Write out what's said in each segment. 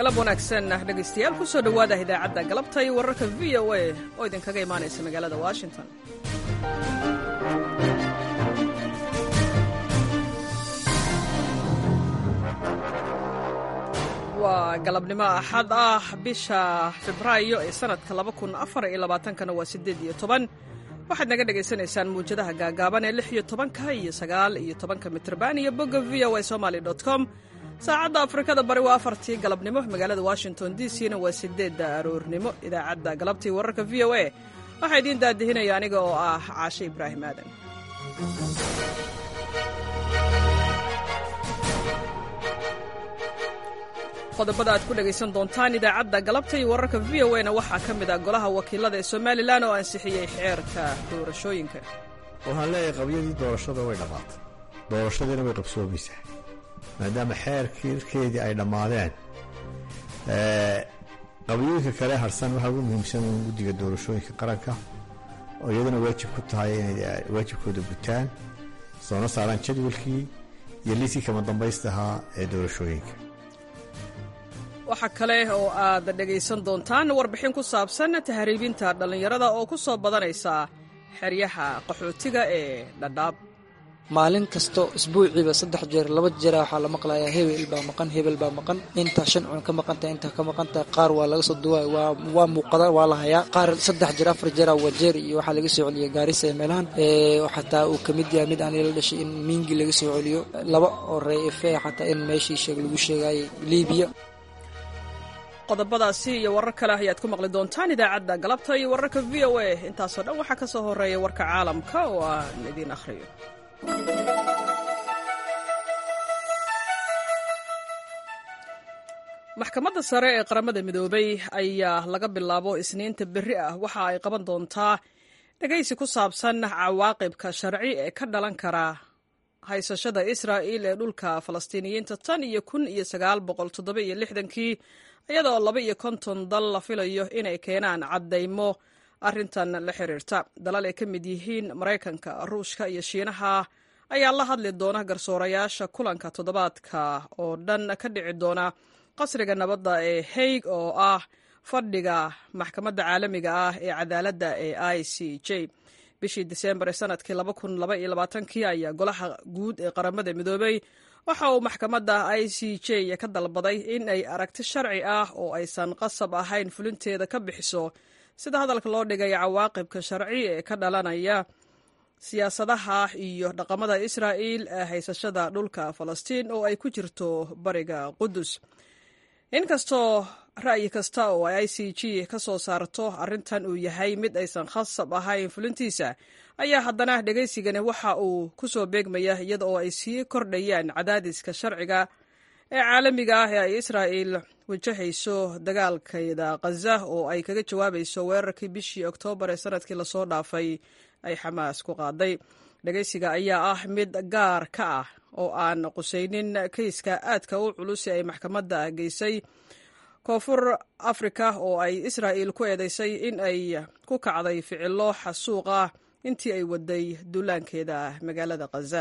galab wanaagsan dhegaystayaal ku soo dhowaada idaacadda galabta iyo wararka v o a oo idinkaga imaanaysa magaalada washington. waa galabnimo axad ah bisha febraayo ee sanadka 2024 waa 18. waxaad naga dhagaysanaysaan muwjadaha gaagaaban ee 16 iyo 19 mitrban iyo bogga voasomali.com. saacadda afrikada bari waa 4 galabnimo, magaalada washington d c na waa 8 aroornimo. idaacadda galabtii wararka v o a waxaa idiin daadihinaya aniga oo ah caashe ibraahim aadan. qodobada aad ku dhegaysan doontaan idaacadda galabta iyo wararka v o a-na waxaa ka mid ah golaha wakiilada ee somalilan oo ansixiyey xeerka doorashooyinka. waxaan leeyahay qabyadii doorashada way dhammaatay, doorashadiina way qabsoomaysaa maadaama xeerkeedii ay dhammaadeen. qabyooyinka kale harsan waxaa ugu muhiimsan in guddiga doorashooyinka qaranka oo iyaduna waajib ku tahay inay waajibkooda gutaan, soona saaraan jadwalkii iyo liiskii kama dambaysta ahaa ee doorashooyinka. waxaa kale oo aad dhegaysan doontaan warbixin ku saabsan tahriibinta dhallinyarada oo ku soo badanaysa xeryaha qaxootiga ee dhadhaab. maalin kasto isbuuciiba 3 jeer 2 jeer waxaa la maqlayaa hebel baa maqan inta 5 cun ka maqanta inta ka maqanta qaar waa laga soo duway waa muuqada waa la hayaa qaar 3 jeer 4 jeer wajeer iyo waxa laga soo celiyay Gaarisa meelahan xataa uu kamid yahay mid aan la dhashay in Mingi laga soo celiyo laba oo reefe xataa in meeshii sheeg lagu sheegay Liibiya. qodobadaasi iyo warar kale ayaad ku maqli doontaan idaacadda galabta iyo wararka v o a. intaasoo dhan waxaa ka soo horeeya warka caalamka oo aan idiin akhriyo. maxkamadda sare ee qaramada midoobay ayaa laga bilaabo isniinta berri ah waxa ay qaban doontaa dhegaysi ku saabsan cawaaqibka sharci ee ka dhalan kara haysashada israa'iil ee dhulka falastiiniyiinta tan iyo 1967 iyadoo 52 dal la filayo inay keenaan caddaymo arrintan la xiriirta. dalal ay ka mid yihiin Maraykanka, Ruushka iyo Shiinaha ayaa la hadli doona garsoorayaasha kulanka toddobaadka oo dhan ka dhici doona qasriga nabadda ee Hague oo ah fadhiga maxkamadda caalamiga ah ee cadaaladda ee ICJ. bishii Diseembar sanadkii 2022 ayaa golaha guud ee qaramada midoobay waxa uu maxkamadda ICJ ka dalbaday in ay aragti sharci ah oo aysan qasab ahayn fulinteeda ka bixiso sida hadalka loo dhigay cawaaqibka sharci ee ka dhalanaya siyaasadaha iyo dhaqamada Israa'iil ee haysashada dhulka Falastiin oo ay ku jirto bariga Qudus. inkastoo ra'yi kasta oo ay ICJ ka soo saarto arrintan uu yahay mid aysan khasab ahayn fulintiisa, ayaa haddana dhegaysigani waxa uu ku soo beegmaya iyada oo ay sii kordhayaan cadaadiska sharciga ee caalamiga ah ee ay Israa'iil wajahayso dagaalkeeda Gaza oo ay kaga jawaabayso weerarkii bishii Oktoobar ee sanadkii lasoo dhaafay ay Xamaas ku qaaday. dhegaysiga ayaa ah mid gaar ka ah oo aan qusaynin kayska aadka u culus ee ay maxkamadda geysay koonfur Afrika oo ay Israa'iil ku eedeysay in ay ku kacday ficilo xasuuq ah intii ay waday duulaankeeda magaalada Gaza.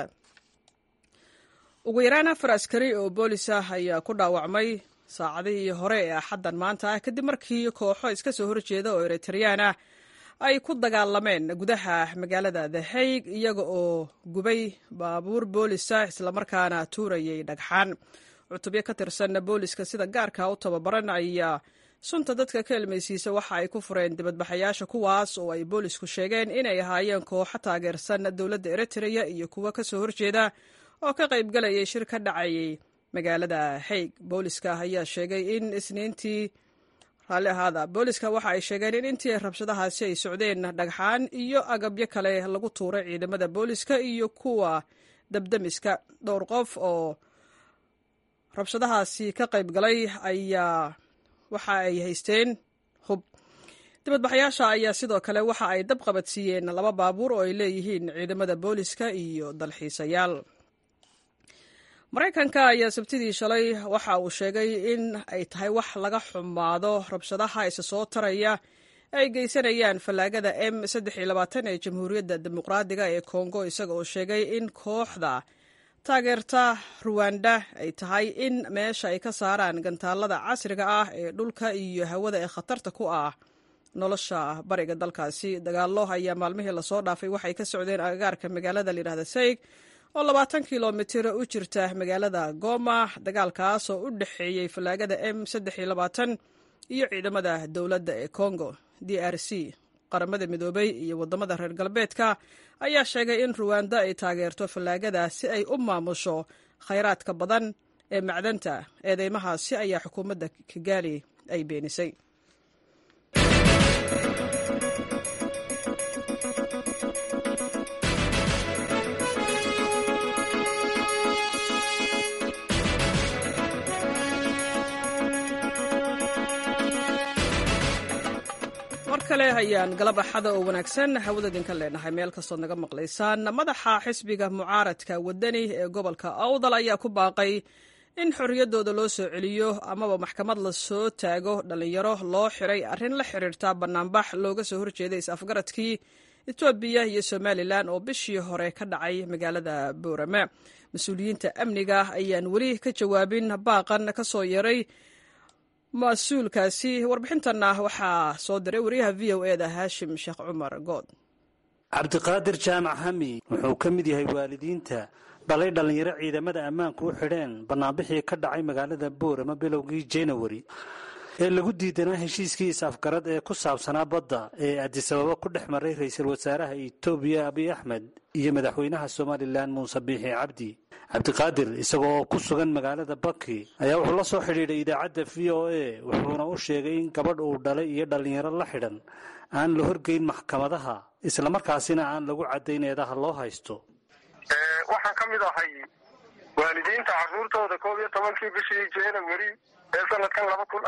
ugu yaraan 4 askari oo boolis ah ayaa ku dhaawacmay saacadihii hore ee axaddan maanta ah kadib markii kooxo iska soo horjeeda oo Eritrean ah ay ku dagaalameen gudaha magaalada The Hague iyaga oo gubay baabuur boolisa islamarkaana tuurayay dhagxaan. cutubyo ka tirsan booliska sida gaarka u tababaran ayaa sunta dadka ka ilmaysiisa waxa ay ku fureen dibadbaxayaasha kuwaas oo ay boolisku sheegeen inay ahaayeen kooxo taageersan dowladda Eritrea iyo kuwa ka soo horjeeda oo ka qayb galayay shir ka dhacayay magaalada Hague. booliska ayaa sheegay in isniintii booliska waxa ay sheegeen in intii rabshadahaasi ay socdeen dhagxaan iyo agabyo kale lagu tuuray ciidamada booliska iyo kuwa dabdamiska. dhowr qof oo rabshadahaasi ka qayb galay ayaa waxa ay haysteen hub. dibadbaxayaasha ayaa sidoo kale waxa ay dab qabadsiiyeen 2 baabuur oo ay leeyihiin ciidamada booliska iyo dalxiisayaal. Maraykanka ayaa sabtidii shalay waxa uu sheegay in ay tahay wax laga xumaado rabshadaha isa soo taraya ay geysanayaan fallaagada M23 ee Jamhuuriyadda Dimuqraadiga ee Kongo, isaga oo sheegay in kooxda taageerta ruwanda ay tahay in meesha ay ka saaraan gantaalada casriga ah ee dhulka iyo hawada ee khatarta ku ah nolosha bariga dalkaasi. dagaallo ayaa maalmihii lasoo dhaafay waxay ka socdeen agagaarka magaalada layidhahda sayg oo 20 kilomitir u jirta magaalada Goma. dagaalkaas oo u dhexeeyey falaagada M23 iyo ciidamada dowladda ee Congo DRC. qaramada midoobay iyo wadamada reer galbeedka ayaa sheegay in Rwanda ay taageerto falaagada si ay u maamusho khayraadka badan ee macdanta. eedeymahaasi ayaa xukuumadda Kigali ay beenisay. kale ayaan galab axada oo wanaagsan hawada idinka leenahay meel kastood naga maqlaysaan. madaxa xisbiga mucaaradka wadani ee gobolka awdal ayaa ku baaqay in xorriyaddooda loo soo celiyo amaba maxkamad la soo taago dhallinyaro loo xiray arrin la xiriirta bannaanbax looga soo horjeeday is-afgaradkii etoobiya iyo somalilan oo bishii hore ka dhacay magaalada boorame. mas-uuliyiinta amniga ayaan weli ka jawaabin baaqan ka soo yaray mas-uulkaasi. warbixintanna waxaa soo diray wariyaha v o e da haashim sheekh cumar good. cabdiqaadir jaamac hami wuxuu ka mid yahay waalidiinta dhalay dhallinyaro ciidamada ammaanku u xidheen bannaanbixii ka dhacay magaalada boorama bilowgii januari ee lagu diidanaa heshiiskii is-afgarad ee ku saabsanaa badda ee adisababa ku dhex maray ra-iisul wasaaraha etoobiya abiy axmed iyo madaxweynaha somalilan muuse biixi cabdi. cabdiqaadir isaga oo ku sugan magaalada baki ayaa wuxuu la soo xidhiidhay idaacadda v o a wuxuuna u sheegay in gabadh uu dhalay iyo dhallinyaro la xidhan aan la horgeyn maxkamadaha islamarkaasina aan lagu caddayn eedaha loo haysto. waxaan ka mid ahay waalidiinta carruurtooda 11kii bishii januari ee sanadkan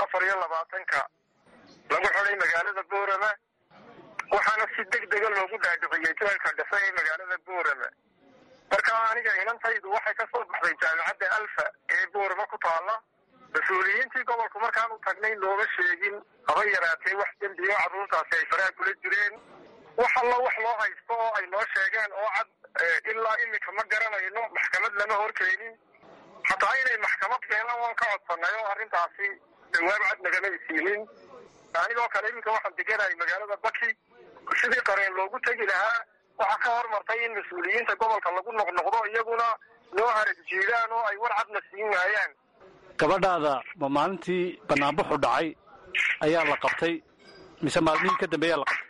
2024 lagu xidhay magaalada boorama, waxaana si degdega loogu dhaadhiciyey jeelka dhexe ee magaalada boorama. markaa aniga inantaydu waxay ka soo baxday jaamacadda alfa ee boorama ku taalla. mas-uuliyiintii gobolku markaan u tagnay looma sheegin haba yaraatee wax dembiyo carruurtaasi ay faraha kula jireen. wax alla wax loo haysto oo ay noo sheegeen oo cad ilaa imika ma garanayno. maxkamad lama horkeenin, xataa inay maxkamad keenaan waan ka codsanay oo arrintaasi jawaab cad nagama isiinin. anigoo kale iminka waxaan deganahay magaalada baki. sidii qareen loogu tegi lahaa waxaa ka hormartay in mas-uuliyiinta gobolka lagu noqnoqdo iyaguna noo harag jiidaan oo ay war cadna siin waayaan. gabadhaada ma maalintii bannaanbaxu dhacay ayaa la qabtay mise maalmihii ka dambeeyaa la qabtay?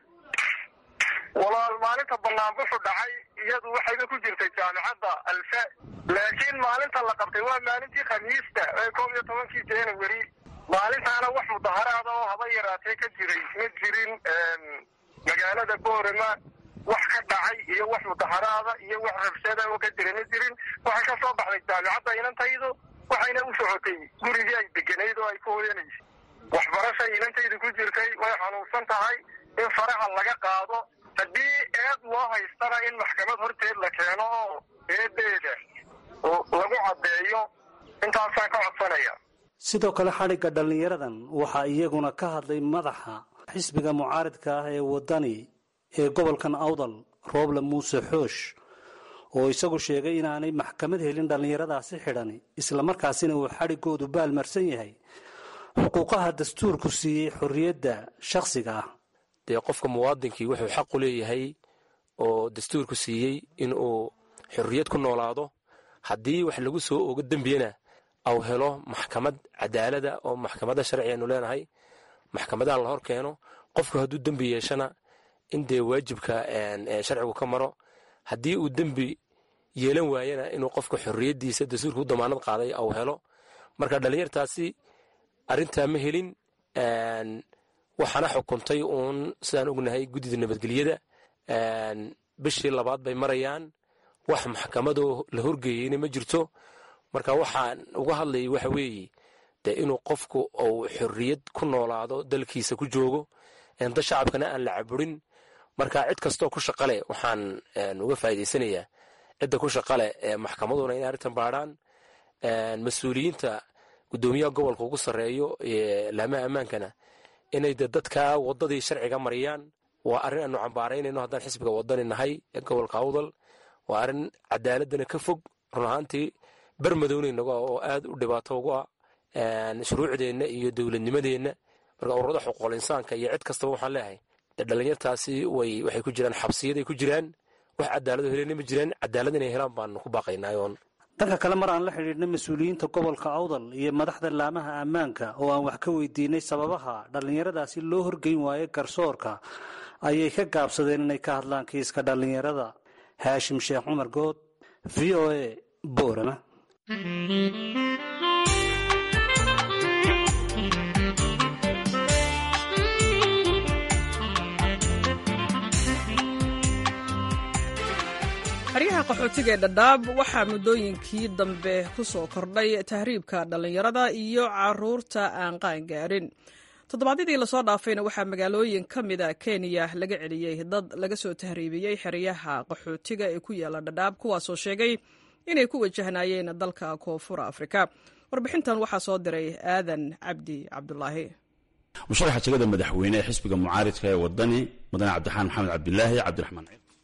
walaal maalinta bannaanbaxu dhacay iyadu waxayba ku jirtay jaamacadda alfa, laakiin maalinta la qabtay waa maalintii khamiista ee 11kii januari. maalintaana wax mudaharaada oo haba yaraatee ka jiray ma jirin. magaalada boorama wax ka dhacay iyo wax mudaharaada iyo wax rabshada oo ka jira ma jirin. waxay ka soo baxday jaamacadda inantaydu waxayna u socotay gurigii ay deganayd oo ay ku hoyanaysay. waxbarashay inantaydu ku jirtay, way xanuunsan tahay. in faraha laga qaado, haddii eed loo haystana in maxkamad horteed la keeno oo eedeeda lagu caddeeyo. intaasaan ka codsanaya. sidoo kale xadhigga dhallinyaradan waxaa iyaguna ka hadlay madaxa xisbiga mucaaradka ah ee wadani ee gobolkan awdal rooble muuse xoosh oo isagu sheegay inaanay maxkamad helin dhallinyaradaasi xidhan islamarkaasina uu xadhiggoodu baalmarsan yahay xuquuqaha dastuurku siiyey xorriyadda shakhsiga ah. dee qofka muwaadinkii wuxuu xaq u leeyahay oo dastuurku siiyey inuu xorriyad ku noolaado. haddii wax lagu soo ogo dembiyana au helo maxkamad cadaalada oo maxkamadda sharci aynu leenahay, maxkamadaha la hor keeno. qofku hadduu dembi yeeshana in dee waajibka sharcigu ka maro. haddii uu dembi yeelan waayana inuu qofka xorriyaddiisa dastuurka u damaanad qaaday au helo. marka dhallinyartaasi arrintaa ma helin. waxaana xukuntay uun sidaan ognahay guddida nabadgelyada. bishii 2 bay marayaan, wax maxkamadoo la horgeeyeyna ma jirto. marka waxaan uga hadlayay waxa weeye dee inuu qofku uu xorriyad ku noolaado, dalkiisa ku joogo, da shacabkana aan la caburin. marka cid kastoo ku shaqale waxaan uga faa'iidaysanayaa cidda ku shaqale ee maxkamaduna inay arrintan baadhaan. mas-uuliyiinta guddoomiyaha gobolka ugu sarreeyo laamaha ammaankana inay de dadka waddadii sharciga mariyaan. waa arrin aanu cambaaraynayno haddaan xisbiga wadani nahay ee gobolka awdal. waa arrin cadaaladana ka fog, run ahaantii barmadownainaga oo aad u dhibaato ugu ah shuruucdeenna iyo dowladnimadeenna marka ururada xuquuqul insaanka iyo cid kastaba waxaan leeyahay dee dhallinyartaasi waxay ku jiraan xabsiyaday ku jiraan wax cadaalado helena ma jiraan cadaalad inay helaan baanu ku baaqaynaayoon dhanka kale mar aan la xidhiidhna mas-uuliyiinta gobolka awdal iyo madaxda laamaha ammaanka oo aan wax ka weydiinay sababaha dhallinyaradaasi loo horgeyn waayo garsoorka ayay ka gaabsadeen inay ka hadlaan kiiska dhallinyarada. haashim sheekh cumar good, v o a, boorama. xeryaha qaxootiga ee dhadhaab waxaa muddooyinkii dambe ku soo kordhay tahriibka dhallinyarada iyo caruurta aan qaangaarin. toddobaadyadii lasoo dhaafayna waxaa magaalooyin ka mida kenya laga celiyey dad laga soo tahriibiyey xeryaha qaxootiga ee ku yaala dhadhaab, kuwaasoo sheegay inay ku wajahnaayeen dalka koonfur afrika. warbixintan waxaa soo diray aadan cabdi cabdulaahi. musharaxa jegada madaxweyne ee xisbiga mucaaridka ee wadani mudane cabdiraxmaan maxamed cabdilaahi cabdiraxmaan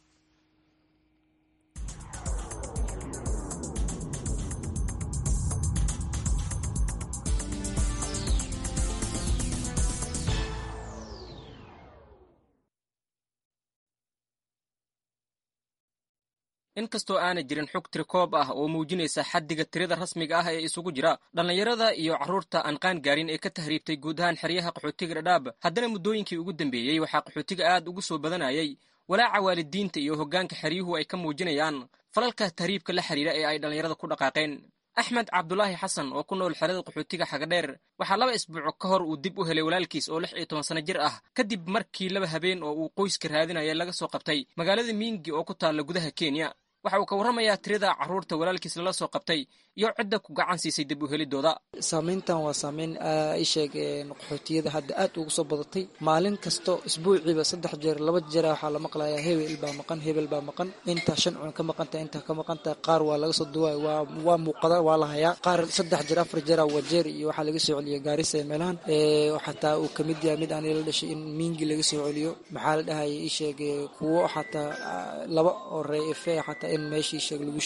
inkastoo aanay jirin xog tirikoob ah oo muujinaysa xaddiga tirada rasmiga ah ee isugu jira dhallinyarada iyo carruurta aan qaan gaarin ee ka tahriibtay guud ahaan xeryaha qaxootiga dhadhaab, haddana muddooyinkii ugu dambeeyey waxaa qaxootiga aad ugu soo badanayay walaaca waalidiinta iyo hoggaanka xeryuhu ay ka muujinayaan falalka tahriibka la xidhiira ee ay dhallinyarada ku dhaqaaqeen. axmed cabdulaahi xasan oo ku nool xerada qaxootiga xagadheer waxaa 2 isbuuc ka hor uu dib u helay walaalkiis oo 16 sano jir ah kadib markii 2 habeen oo uu qoyska raadinaya laga soo qabtay magaalada miingi oo ku taalla gudaha kenya. waxa uu ka warramayaa tirada carruurta walaalkiis lala soo qabtay iyo cidda ku gacan siisay dib u helidooda. saamayntan waa saamayn isheeg qaxootiyada hadda aad ugu soo badatay. maalin kasto isbuuciiba 3 jeer 2 jeer waxaa la maqlayaa hebel baa maqan inta 5 cun ka maqanta inta ka maqanta qaar waa laga soo duway waa muuqada waa la hayaa qaar 3 jeer 4 jeer wajeer iyo waxa laga soo celiyay Gaarisa meelahan xataa uu kamid yahay mid aan la dhashay in miingi laga soo celiyo maxaa la dhahay isheeg kuwo xataa 2 oo reefe xataa in meeshii sheeg lagu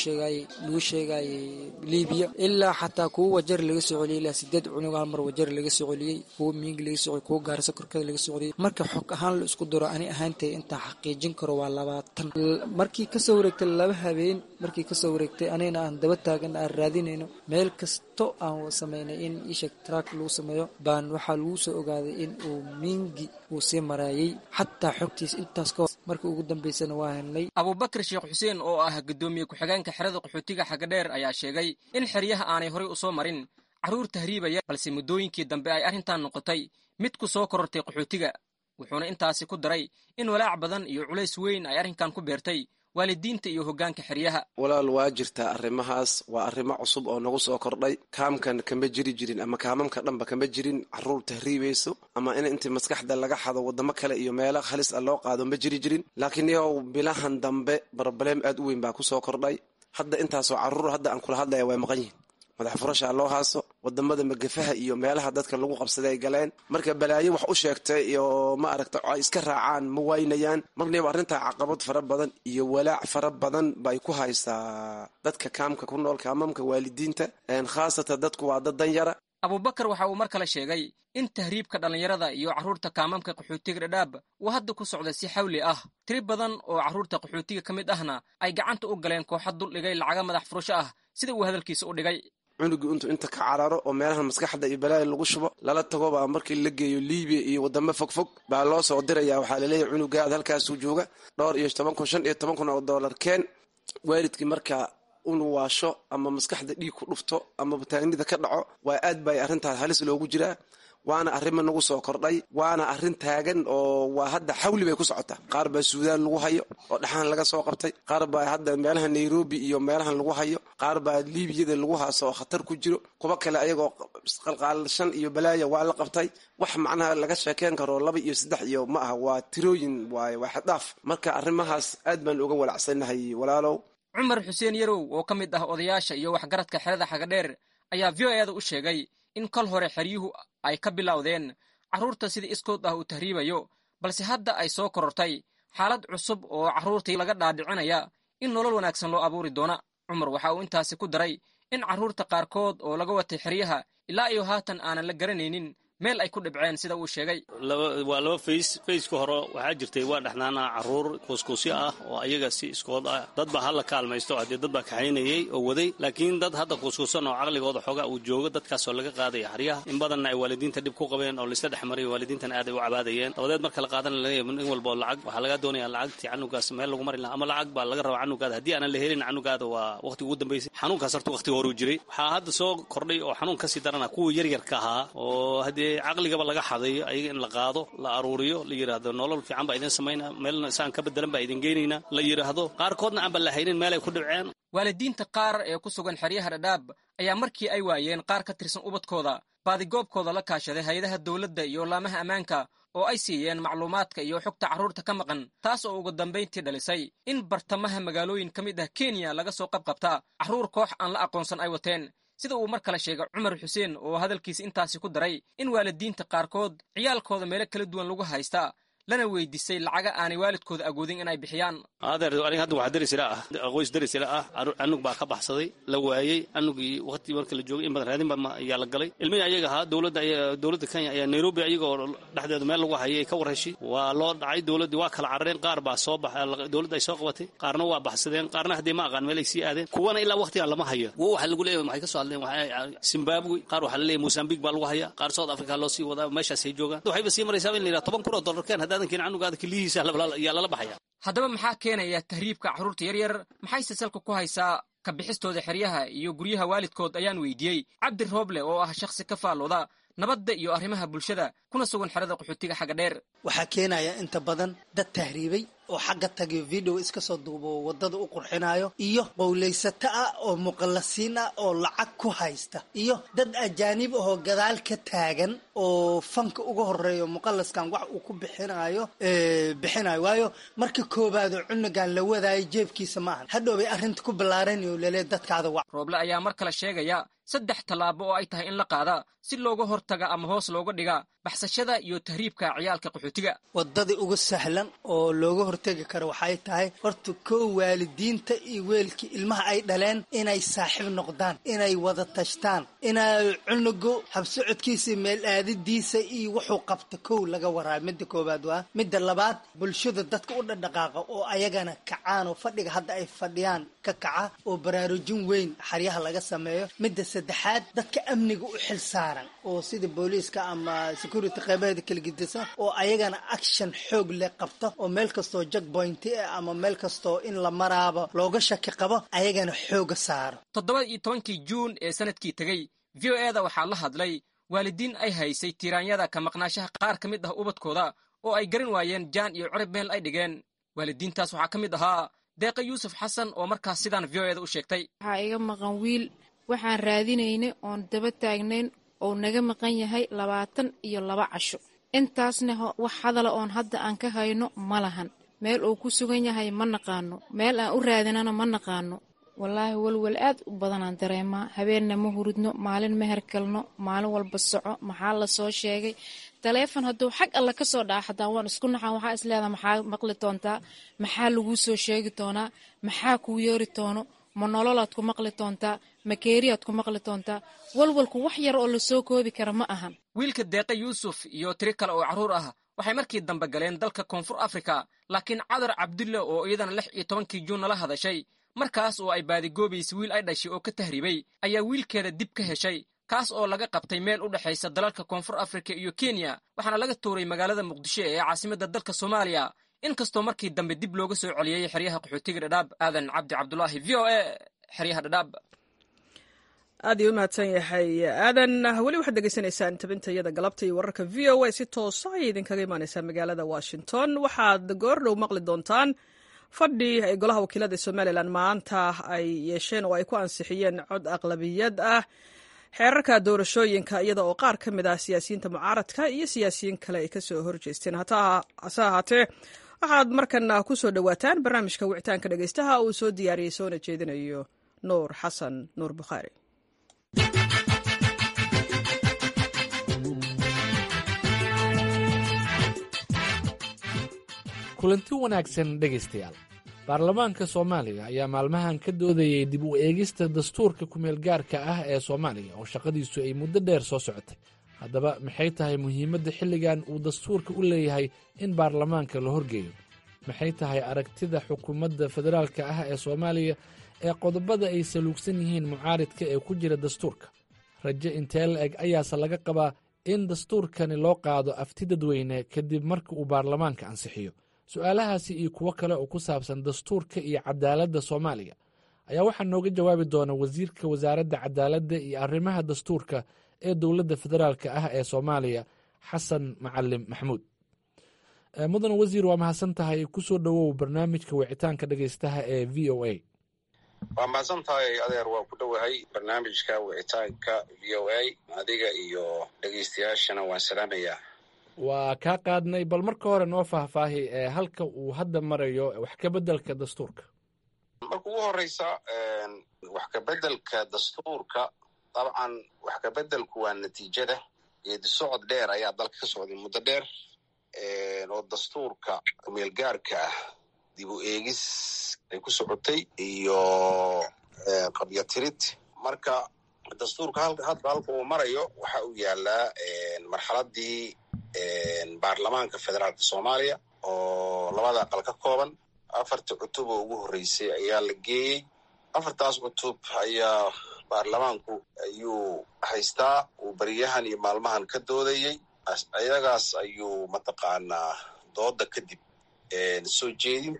sheegay Liibiya ilaa xataa kuwa wajeer laga soo celiyay ilaa 8 cunug hal mar wajeer laga soo celiyay kuwa miingi laga soo celiyay kuwa Gaarisa korkeeda laga soo celiyay. marka xog ahaan la isku daro ani ahaantay inta xaqiijin karo waa 20 markii ka soo wareegtay 2 habeen markii ka soo wareegtay anina aan daba taagan aan raadinayno meel kasto aan sameynay in ishak track lagu sameeyo baan waxa lagu soo ogaaday in uu miingi uu sii marayay xataa xogtiis intaas ka markii ugu dambeysana waa helnay. Abubakar Sheekh Xuseen oo ah gudoomiye ku-xigeenka xerada qaxootiga Xagadheer ayaa sheegay in xeryaha aanay horey u soo marin carruur tahriibaya, balse muddooyinkii dambe ay arrintan noqotay mid ku soo korortay qaxootiga. wuxuuna intaasi ku daray in walaac badan iyo culays weyn ay arrinkan ku beertay waalidiinta iyo hoggaanka xeryaha. walaal waa jirtaa arrimahaas, waa arrimo cusub oo nagu soo kordhay. kaamkan kama jiri jirin ama kaamamka dhanba kama jirin carruur tahriibayso ama in intii maskaxda laga xado waddamo kale iyo meelo halis ah loo qaado ma jiri jirin. laakiin yow bilahan dambe problem aad u weyn baa ku soo kordhay. hadda intaasoo carruur hadda aan kula hadlaya way maqan yihiin, madax furashaa loo haaso, wadamada magafaha iyo meelaha dadka lagu qabsaday ay galeen. marka balaayo wax u sheegtay iyo ma aragta ay iska raacaan ma waynayaan. marnaba arrintaa caqabad fara badan iyo walaac fara badan bay ku haysaa dadka kaamka ku nool, kaamamka waalidiinta khaasatan dadku waa dad danyara. Abubakar waxa uu mar kale sheegay in tahriibka dhallinyarada iyo carruurta kaamamka qaxootiga dhadhaab uu hadda ku socda si xawli ah. tiri badan oo carruurta qaxootiga ka mid ahna ay gacanta u galeen kooxo dul dhigay lacaga madax furasho ah sida uu hadalkiisa u dhigay. cunugu inta ka cararo oo meelaha maskaxda iyo balaaya lagu shubo lala tago baa markii la geeyo Liibiya iyo wadamo fogfog baa loo soo diraya. waxaa laleeyahay cunugaad halkaasuu jooga dhowr iyo 15 kun oo dollar keen. waalidkii markaa unu waasho ama maskaxda dhiig ku dhufto ama bataanida ka dhaco waa aad bay arrintaas halis loogu jiraa. waana arrimo nagu soo kordhay, waana arrin taagan oo waa hadda xawli bay ku socotaa. qaar baa Suudaan lagu hayo oo dhaxan laga soo qabtay, qaar baa hadda meelaha Nairobi iyo meelahan lagu hayo, qaar baa Liibiyada lagu haaso oo khatar ku jiro, kuwa kale ayagoo qalqaalashan iyo balaaya waa la qabtay. wax macnaha laga sheekeen karo 2 iyo 3 iyo ma aha, waa tirooyin waa xad dhaaf. marka arrimahaas aad baan uga walacsanahay walaalow. Cumar Xuseen Yarow oo ka mid ah odayaasha iyo waxgaradka xerada Xagadheer ayaa VOA-da u sheegay in kal hore xeryuhu ay ka bilowdeen carruurta sida iskood ah u tahriibayo, balse hadda ay soo korortay xaalad cusub oo carruurtii laga dhaadhicinaya in nolol wanaagsan loo abuuri doona. cumar waxa uu intaasi ku daray in carruurta qaarkood oo laga watay xeryaha ilaa iyo haatan aanan la garanaynin meel ay ku dhibceen sida uu sheegay. waa laba fayska hore waxaa jirtay waa dhexnaana carruur kuuskuusyo ah oo ayaga si iskood ah dad baa hala kaalmaysto haddii dad baa kaxaynayay oo waday laakiin dad hadda kuuskuusan oo caqligooda xoogaa uu joogo dadkaasoo laga qaadaya xeryaha in badanna ay waalidiinta dhib ku qabeen oo laisla dhex maray waalidiintana aad ay u cabaadayeen dabadeed marka la qaadana laga yaabo in walbo lacag waxaa laga doonayaa lacagtii canugaas meel lagu mari lahaa ama lacag baa laga rabaa canugaada haddii aanan la helin canugaada waa waqtiga ugu dambaysay xanuunkaas horta waqtiga horuu jiray waxaa hadda soo kordhay oo xanuun kasii darana kuwa yaryarka ahaa oo haddii caqligaba laga xadayo ayaga in la qaado la aruuriyo la yidhaahdo nolol fiican baa idin samaynaa meelna saan ka bedelan baa idin geynaynaa la yidhaahdo qaarkoodna aanba la haynin meel ay ku dhibceen. waalidiinta qaar ee ku sugan xeryaha dhadhaab ayaa markii ay waayeen qaar ka tirsan ubadkooda baadigoobkooda la kaashaday hay-adaha dowladda iyo laamaha ammaanka oo ay siiyeen macluumaadka iyo xogta carruurta ka maqan taas oo ugu dambayntii dhalisay in bartamaha magaalooyin ka mid ah kenya laga soo qabqabta carruur koox aan la aqoonsan ay wateen sida uu mar kale sheegay cumar xuseen oo hadalkiisa intaasi ku daray in waalidiinta qaarkood ciyaalkooda meelo kala duwan lagu haystaa lana weydiisay lacaga aanay waalidkooda agoodin inay bixiyaan. adeer aniga hadda waxaa daris ila ah qoys daris ila ah anug baa ka baxsaday la waayey anugii waqti marka la joogay in badan raadin baa ayaa la galay ilmihii ayaga ahaa dowladda Kenya ayaa Nairobi ayagoo dhexdeeda meel lagu hayay ka warheshay waa loo dhacay dowladii waa kala carareen qaar baa soo baxay dowladda ay soo qabatay qaarna waa baxsadeen qaarna hadii ma aqaan meel ay sii aadeen kuwana ilaa waqtigan lama hayo waxa lagu leeyahay maxay ka soo hadleen waxa Zimbabwe qaar waxa la leeyahay Mozambique baa lagu hayaa qaar South Africa loo sii wadaa meeshaas ay joogaan waxay sii maraysaa in la yiraahdo $10,000 keen haddaba maxaa keenaya tahriibka carruurta yaryar maxayse salka ku haysaa ka bixistooda xeryaha iyo guryaha waalidkood ayaan weydiiyey cabdi rooble oo ah shakhsi ka faallooda nabadda iyo arrimaha bulshada kuna sugan xerada qaxootiga xagga dheer. waxaa keenaya inta badan dad tahriibay oo xagga tagayo video iska soo duubo wadada u qurxinayo iyo qowlaysato ah oo muqallasiin ah oo lacag ku haysta iyo dad ajaanib ah oo gadaal ka taagan oo fanka uga horeeyo muqallaskan wax uu ku bixinayo waayo marka koobaad cunugan la wadaayo jeebkiisa maahan hadhow bay arrinta ku bilaaranayo leele dadkaada wax. rooble ayaa mar kale sheegaya 3 tallaabo oo ay tahay in la qaada si looga hortaga ama hoos looga dhiga baxsashada iyo tahriibka ciyaalka qaxootiga. wadada ugu sahlan oo looga hortagi karo waxay tahay horta koo waalidiinta iyo weelkii ilmaha ay dhaleen inay saaxiib noqdaan inay wada tashtaan inay cunugu habsocodkiisa meel aadidiisa iyo wuxuu qabta kow laga waraa midda koobaad waa midda labaad bulshada dadka u dhaqaaqa oo ayagana kacaan oo fadhiga hadda ay fadhiyaan ka kaca oo baraarujin weyn xaryaha laga sameeyo midda saddexaad dadka amniga u xil saaran oo sida booliiska ama security qaybaheeda kala gedisan oo ayagana action xoog leh qabta oo meel kastoo checkpoint ama meel kastoo in la maraabo looga shaki qabo ayagana xooga saaro. 17 Juun ee sanadkii tagay VOA-da waxaa la hadlay waalidiin ay haysay tiiraanyada ka maqnaashaha qaar ka mid ah ubadkooda oo ay garan waayeen jaan iyo cirib meel ay dhigeen. waalidiintaas waxaa ka mid ahaa deeqa yuusuf xasan oo markaas sidaan VOA-da u sheegtay. waxaa iga maqan wiil waxaan raadinaynay oon daba taagnayn oo naga maqan yahay 22 casho intaasna wax hadala oon hadda aan ka hayno ma lahan meel uu ku sugan yahay ma naqaano meel aan u raadinana ma naqaano wallaahi walwal aad u badanaan dareemaa habeenna ma hurudno maalin ma herkalno maalin walba soco maxaa la soo sheegay taleefon hadduu xag alla ka soo dhaca xataa waan isku naxaan waxaa isleedaha maxaa maqli doontaa maxaa laguu soo sheegi doonaa maxaa kuu yeeri doono ma nololaad ku maqli doontaa ma keeriyaad ku maqli doontaa walwalku wax yar oo la soo koobi kara ma ahan. wiilka deeqa yuusuf iyo tiri kale oo carruur ah waxay markii dambe galeen dalka koonfur afrika laakiin cadar cabdulle oo iyadana 16 Juun nala hadashay markaas oo ay baadigoobaysa wiil ay dhashay oo ka tahriibay ayaa wiilkeeda dib ka heshay kaas oo laga qabtay meel u dhaxaysa dalalka koonfur afrika iyo Kenya waxaana laga tuuray magaalada Muqdisho ee caasimadda dalka Soomaaliya inkastoo markii dambe dib looga soo celiyay xeryaha qaxootiga Dhadhaab. aadan cabdi cabdulaahi VOA xeryaha Dhadhaab. aad iyo mahadsan yahay aadan. weli waxaad degeysanaysaan tabintayada galabta iyo wararka VOA si toosa ay idinkaga imaaneysaa magaalada Washington. waxaad goordhow maqli doontaan fadhi ay golaha wakiilada Somaliland maanta ay yeesheen oo ay ku ansixiyeen cod aqlabiyad ah xeerarka doorashooyinka iyada oo qaar ka mid ah siyaasiyiinta mucaaradka iyo siyaasiyiin kale ay ka soo horjeesteen. hase ahaatee waxaad markana ku soo dhowaataan barnaamijka wicitaanka dhegeystaha uu soo diyaariyey soona jeedinayo nuur xasan nuur bukhaari. kulanti wanaagsan dhegaystayaal baarlamaanka soomaaliya ayaa maalmahan ka doodayay dib u eegista dastuurka kumeel gaarka ah ee soomaaliya oo shaqadiisu ay muddo dheer soo socotay. haddaba maxay tahay muhiimadda xilligan uu dastuurka u leeyahay in baarlamaanka la horgeeyo? maxay tahay aragtida xukuumadda federaalka ah ee soomaaliya ee qodobada ay saluugsan yihiin mucaaridka ee ku jira dastuurka? rajo intee la eg ayaase laga qabaa in dastuurkani loo qaado afti dadweyne kadib marka uu baarlamaanka ansixiyo? su-aalahaasi iyo kuwo kale oo ku saabsan dastuurka iyo cadaaladda soomaaliya ayaa waxaa nooga jawaabi doona wasiirka wasaaradda cadaaladda iyo arrimaha dastuurka ee dowladda federaalka ah ee soomaaliya, xasan macalin maxamuud. mudan wasiir, waa mahadsan tahay. kusoo dhowow barnaamijka wicitaanka dhegaystaha ee v o a. waa mahadsan tahay adeer, waa ku dhowahay barnaamijka wicitaanka v o a. adiga iyo dhegaystayaashana waan salaamayaa. waa kaa qaadnay. bal marka hore noo faahfaahi halka uu hadda marayo wax ka beddelka dastuurka. marka ugu horeysa wax ka beddelka dastuurka, dabcan wax ka beddelku waa natiijada geedi socod dheer ayaa dalka ka socday muddo dheer oo dastuurka meelgaarka ah dib u eegis ay ku socotay iyo qabyatirid. marka dastuurka hadda halka uu marayo waxa uu yaalaa marxaladii baarlamaanka federaalka soomaaliya oo labada aqal ka kooban. 4 cutub oo ugu horreysay ayaa la geeyey. 4taas cutub ayaa baarlamaanku ayuu haystaa, uu beriyahan iyo maalmahan ka doodayey. ayagaas ayuu mataqaanaa dooda kadib soo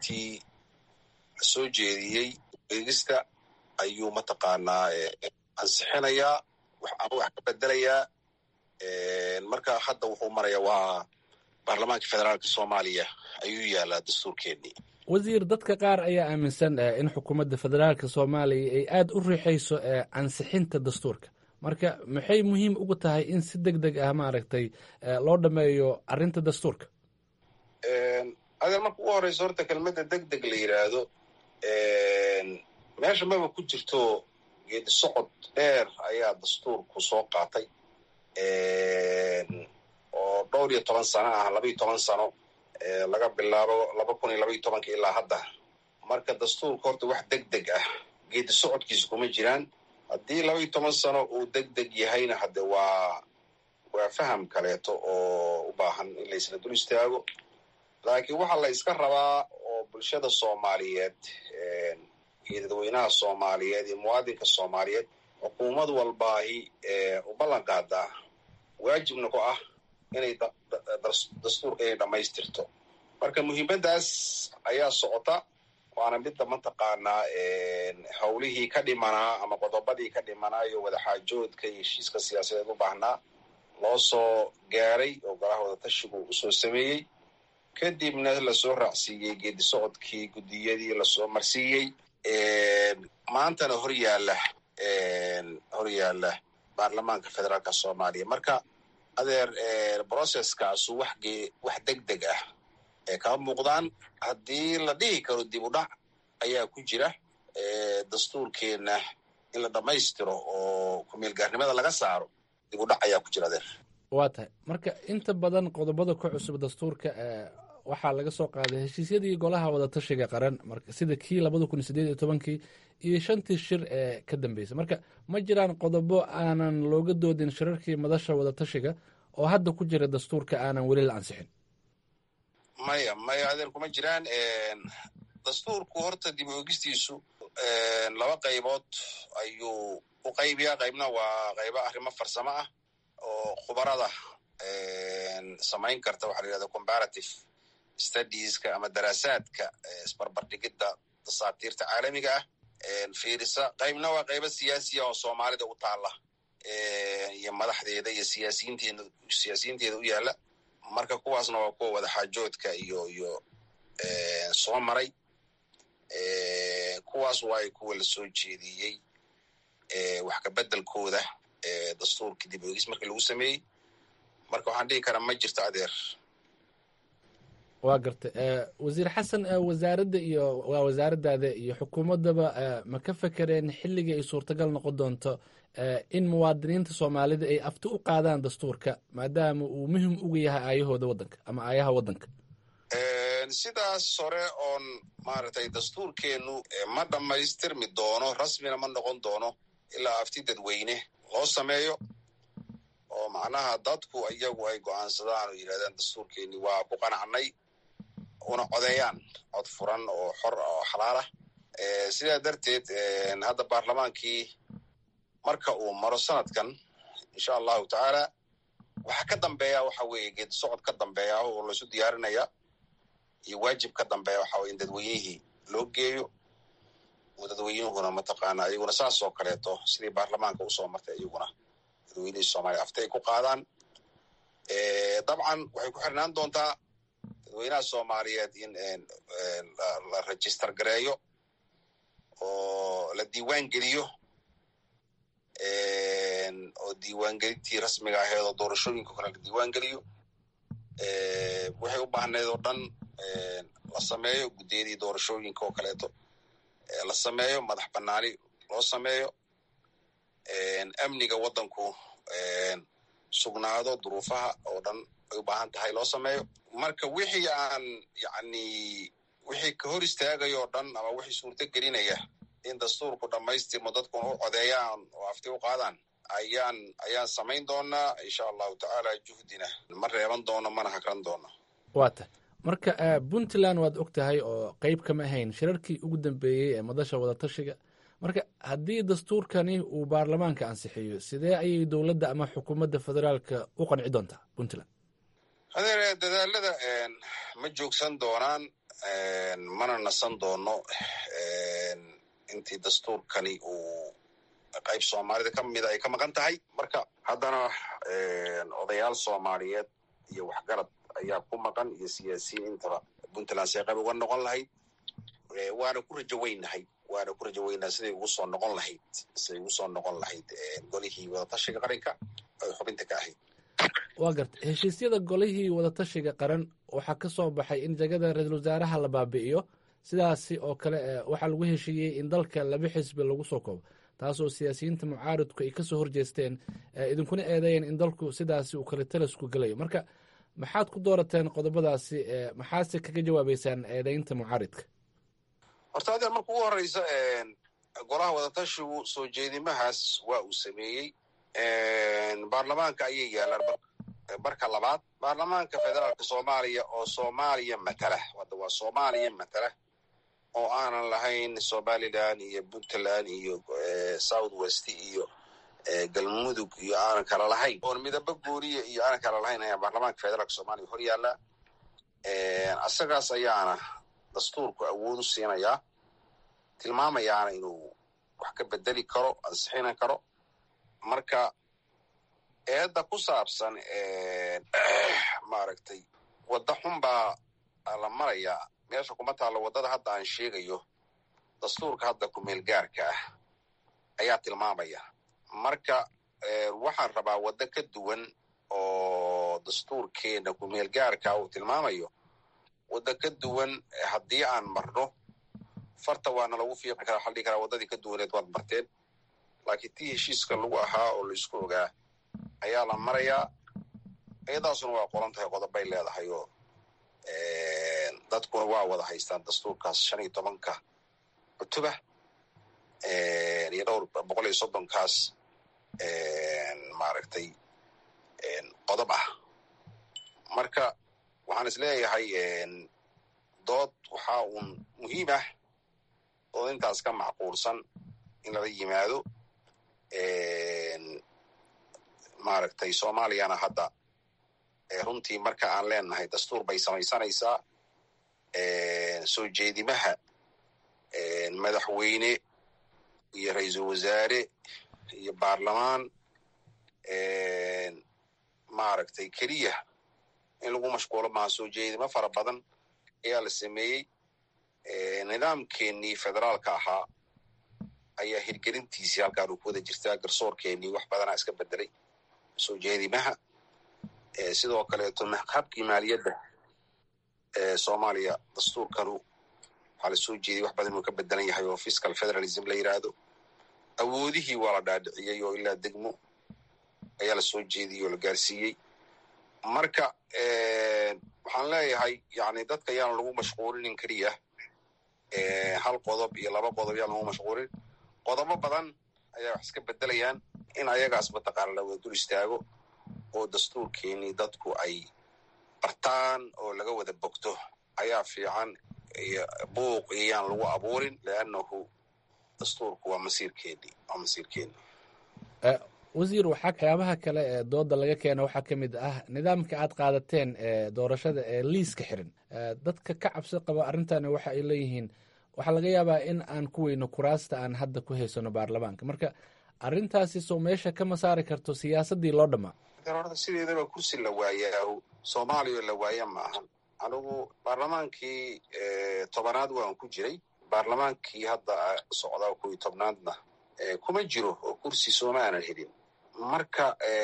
jeediyey eegista ayuu mataqaanaa ansixinayaa, wax ka bedelayaa. marka hadda wuxuu maraya waa baarlamaanka federaalka soomaaliya ayuu yaalaa dastuurkeennii. wasiir, dadka qaar ayaa aaminsan in xukuumadda federaalka soomaaliya ay aada u riixayso ansixinta dastuurka. marka maxay muhiim ugu tahay in si deg deg ah maaragtay loo dhameeyo arrinta dastuurka? adeer, marka ugu horeyso horta kelmadda deg deg la yidhaahdo meesha maba ku jirto. geedi socod dheer ayaa dastuurku soo qaatay oo 12 sano ah, 12 sano laga bilaabo 2012 ilaa hadda. marka dastuurka horta wax deg deg ah geedi socodkiisa kuma jiraan. haddii 12 sano uu deg deg yahayna hadde waa faham kaleeto oo u baahan in laysla dul istaago. laakiin waxaa la iska rabaa oo bulshada soomaaliyeed iyo dadweynaha soomaaliyeed iyo muwaadinka soomaaliyeed xukuumad walbaahi u ballan qaadaa, waajibna ku ah inay dastuurka inay dhammaystirto. marka muhiimaddaas ayaa socota, waana midda mataqaanaa howlihii ka dhimanaa ama qodobadii ka dhimanaa iyo wadaxaajoodka iyo heshiiska siyaasadeed u baahnaa loo soo gaaray oo golaha wadatashigu usoo sameeyey. kadibna lasoo raacsiiyey geedi socodkii guddiyadii lasoo marsiiyey. maantana hor yaalla baarlamaanka federaalka soomaaliya. marka adeer processkaasu wax deg deg ah kama muuqdaan. haddii la dhihi karo dib u dhac ayaa ku jira dastuurkeenna in la dhammaystiro oo kumeelgaarnimada laga saaro, dib u dhac ayaa ku jira adeer. waa tahay. marka inta badan qodobada ku cusub dastuurka waxaa laga soo qaaday heshiisyadii golaha wadatashiga qaran, marka sida kii 2018 iyo 5tii shir ee ka dambeysay. marka ma jiraan qodobo aanan looga doodin shirarkii madasha wadatashiga oo hadda ku jira dastuurka aanan weli la ansixin? maya adeer, kuma jiraan. dastuurku horta dib u eegistiisu 2 qaybood ayuu u qaybiyaa. qaybna waa qaybo arrimo farsamo ah oo khubarada samayn karta, waxaa la yidhahda comparative studieska ama daraasaadka isbarbardhigidda dasaatiirta caalamiga ah fiirisa. qaybna waa qaybo siyaasiya oo soomaalida u taalla iyo madaxdeeda iyo siyaasiyiinteeda u yaalla. marka kuwaasna waa kuwa wadaxaajoodka iyo soo maray. kuwaas waay kuwa la soo jeediyey wax ka beddelkooda dastuurka dib u eegis markii lagu sameeyey. marka waxaan dhihi karaa ma jirto adeer. waa gartay. wasiir xasan, waa wasaaraddaada iyo xukuumaddaba ma ka fekereen xilligii ay suurtagal noqon doonto in muwaadiniinta soomaalida ay afti u qaadaan dastuurka maadaama uu muhim uga yahay aayahooda waddanka ama aayaha waddanka? sidaas hore oon maaragtay dastuurkeennu ma dhammaystirmi doono, rasmina ma noqon doono ilaa afti dadweyne loo sameeyo oo macnaha dadku iyagu ay go'aansadaan oo yidhahdaan dastuurkeenni waa ku qanacnay una codeeyaan cod furan oo xor oo xalaalah. Sidaa darteed hadda baarlamaankii marka uu maro sanadkan insha allahu tacaala waxa ka dambeeya waxa weeye geedi socod ka dambeeya oo laisu diyaarinaya iyo waajib ka dambeeya waxa weye in dadweynihii loo geeyo oo dadweynuhuna mataqaana iyaguna saas oo kaleeto sidii baarlamaanka usoo martay iyaguna dadweynihii soomaaliya afti ay ku qaadaan. Dabcan waxay ku xirnaan doontaa dadweynaha soomaaliyeed in la register gareeyo oo la diiwaan geliyo oo diiwaangelintii rasmiga aheed oo doorashooyinka kale la diiwaan geliyo. Waxay u baahneed oo dhan la sameeyo, guddiyadii doorashooyinka oo kaleeto la sameeyo, madax banaani loo sameeyo, amniga waddanku sugnaado, duruufaha oo dhan ay u baahan tahay loo sameeyo. Marka wixii aan yacni wixii ka hor istaagayo oo dhan ama wixii suurto gelinaya in dastuurku dhammaystirmo dadkuna u codeeyaan oo afti u qaadaan ayaan samayn doonaa insha allahu tacaala. juhdina ma reeban doono mana hagran doono. waata marka puntland waad og tahay oo qeyb kama ahayn shirarkii ugu dambeeyey ee madasha wadatashiga. marka haddii dastuurkani uu baarlamaanka ansixiyo sidee ayay dowladda ama xukuumadda federaalka u qanci doontaa puntland? adeer dadaalada ma joogsan doonaan mana nasan doono intii dastuurkani uu qayb soomaalida ka mida ay ka maqan tahay. marka haddana odayaal soomaaliyeed iyo waxgarad ayaa ku maqan iyo siyaasiyiin intaba puntland say qayb uga noqon lahayd. waana ku rajo weynaha siday ugu soo noqon lahayd golihii wadatashiga qaranka ay xubinta ka ahayd. waa garta heshiisyada golihii wadatashiga qaran waxaa ka soo baxay in jagada ra-iisul wasaaraha la baabi'iyo. sidaasi oo kale waxaa lagu heshiiyey in dalka 2 xisbi lagu soo koobo, taasoo siyaasiyiinta mucaaridku ay kasoo horjeesteen, idinkuna eedeeyeen in dalku sidaasi uu kale talasku gelayo. marka maxaad ku doorateen qodobadaasi? maxaase kaga jawaabeysaan eedeynta mucaaridka? horta adeer marka ugu horeysa golaha wadatashigu soo jeedimahaas waa uu sameeyey. baarlamaanka ayay yaalaan marka labaad. baarlamaanka federaalka soomaaliya oo soomaaliya matala, hadda waa soomaaliya matala oo aanan lahayn somaliland iyo puntland iyo south west iyo galmudug iyo aanan kala lahayn, oon midaba gooniya iyo aanan kala lahayn ayaa baarlamaanka federaalka soomaaliya hor yaallaa. asagaas ayaana dastuurku awood u siinayaa, tilmaamayaana inuu wax ka bedeli karo, ansixina karo. marka eedda ku saabsan maaragtay wadda xun baa la marayaa, meesha kuma taallo waddada hadda aan sheegayo. dastuurka hadda kumeel gaarka ah ayaa tilmaamaya. marka waxaan rabaa waddo ka duwan oo dastuurkeena kumeel gaarka uu tilmaamayo, waddo ka duwan haddii aan marno farta waana lagu fiiqi karaa, waxaa la dhihi karaa waddadii ka duwaneed waad marteen. laakiin tii heshiiska lagu ahaa oo laisku ogaa ayaa la marayaa. iyadaasuna waa qoran tahay, qodobbay leedahay oo dadkuna waa wada haystaan dastuurkaas 15 cutuba iyo dhowr 130kaas maaragtay qodob ah. marka waxaan isleeyahay dood waxaa uun muhiim ah oo intaas ka macquulsan in lala yimaado. maaragtay soomaaliyana hadda runtii marka aan leenahay dastuur bay samaysanaysaa. soo jeedimaha madaxweyne iyo ra-iisul wasaare iyo baarlamaan maaragtay keliya in lagu mashquulo maaha. soo jeedimo fara badan ayaa la sameeyey. nidaamkeenii federaalka ahaa ayaa hirgelintiisii halkaan uu ku wada jirtaa. garsoorkeenii wax badanaa iska bedelay soo jeedimaha. sidoo kaleeto habkii maaliyadda soomaaliya dastuurkanu waxaa la soo jeediyey wax badan inuu ka bedelan yahay oo fiscal federalism la yidhaahdo. awoodihii waa la dhaadhiciyey oo ilaa degmo ayaa la soo jeediyey oo la gaarsiiyey. marka waxaan waxaan leeyahay yani dadka yaan lagu mashquulinin keliya hal qodob iyo laba qodob yaan lagu mashquulin. qodobo badan ayaa wax iska bedelayaan in ayagaas mataqaana la wada dul istaago oo dastuurkeenii dadku ay bartaan oo laga wada bogto ayaa fiican. buuq iyaan lagu abuurin leannahu dastuurku waa masiirkeeni. wasiir, waxyaabaha kale ee dooda laga keena waxaa ka mid ah nidaamka aad qaadateen ee doorashada ee liiska xiran. dadka ka cabsi qaba arrintani waxa ay leeyihiin waxaa laga yaabaa in aan ku weyno kuraasta aan hadda ku haysano baarlamaanka. marka arrintaasi soo meesha kama saari karto siyaasaddii loo dhammaa? horta sideedaba kursi la waayaa soomaaliya la waaya ma ahan. anigu baarlamaankii 10aad waan ku jiray. baarlamaankii hadda socdaa 11aadna kuma jiro oo kursi sooma aanan helin. marka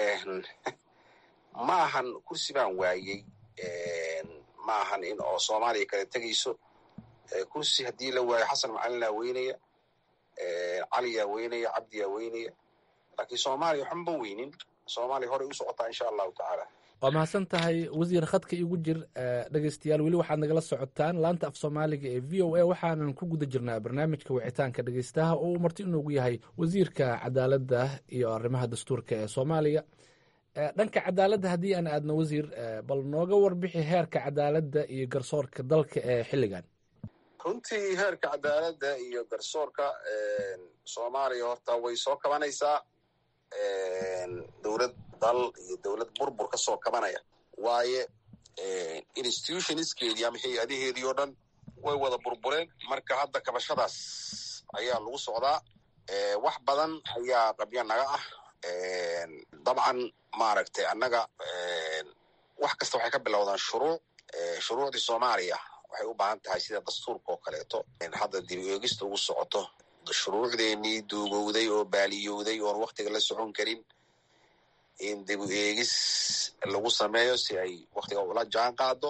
ma ahan kursi baan waayey, ma ahan in oo soomaaliya kala tegayso. kursi haddii la waayo xasan macalinaa weynaya, caliyaa weynaya, cabdiyaa weynaya, laakiin soomaaliya waxanba weynin. soomaaliya horey u socotaa insha allahu tacaala. waa mahadsan tahay wasiir. khadka igu jir. dhegeystayaal weli waxaad nagala socotaan laanta af soomaaliga ee v o a. waxaanan ku guda jirnaa barnaamijka wicitaanka dhegeystaha oo uu marti inoogu yahay wasiirka cadaaladda iyo arrimaha dastuurka ee soomaaliya. dhanka cadaaladda haddii aan aadno wasiir, bal nooga warbixi heerka cadaaladda iyo garsoorka dalka ee xilligan. runtii heerka cadaaladda iyo garsoorka soomaaliya horta way soo kabanaysaa. dowlad dal iyo dowlad burbur ka soo kabanaya waaye. institutionskeedii ama hay-adaheedii oo dhan way wada burbureen. marka hadda kabashadaas ayaa lagu socdaa. wax badan ayaa qabya naga ah. dabcan maaragtay annaga wax kasta waxay ka bilowdaan shuruuc. shuruucdii soomaaliya waxay u baahan tahay sida dastuurka oo kaleeto hadda dib eegista ugu socoto. shuruucdeenii duugowday oo baaliyowday oon waktiga la socon karin in dib u eegis lagu sameeyo si ay waktiga ula jaan qaado.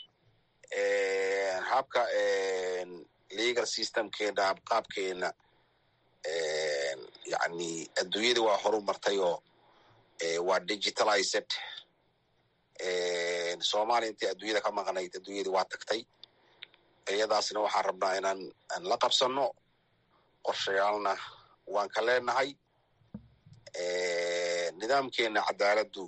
habka legal systemkeena qaabkeena yani adduunyada waa horu martay oo waa digitalized. soomaaliya intii adduunyada ka maqnayd adduunyadii waa tagtay. iyadaasna waxaan rabnaa inaan la qabsano. qorshayaalna waan ka leenahay. nidaamkeena cadaaladdu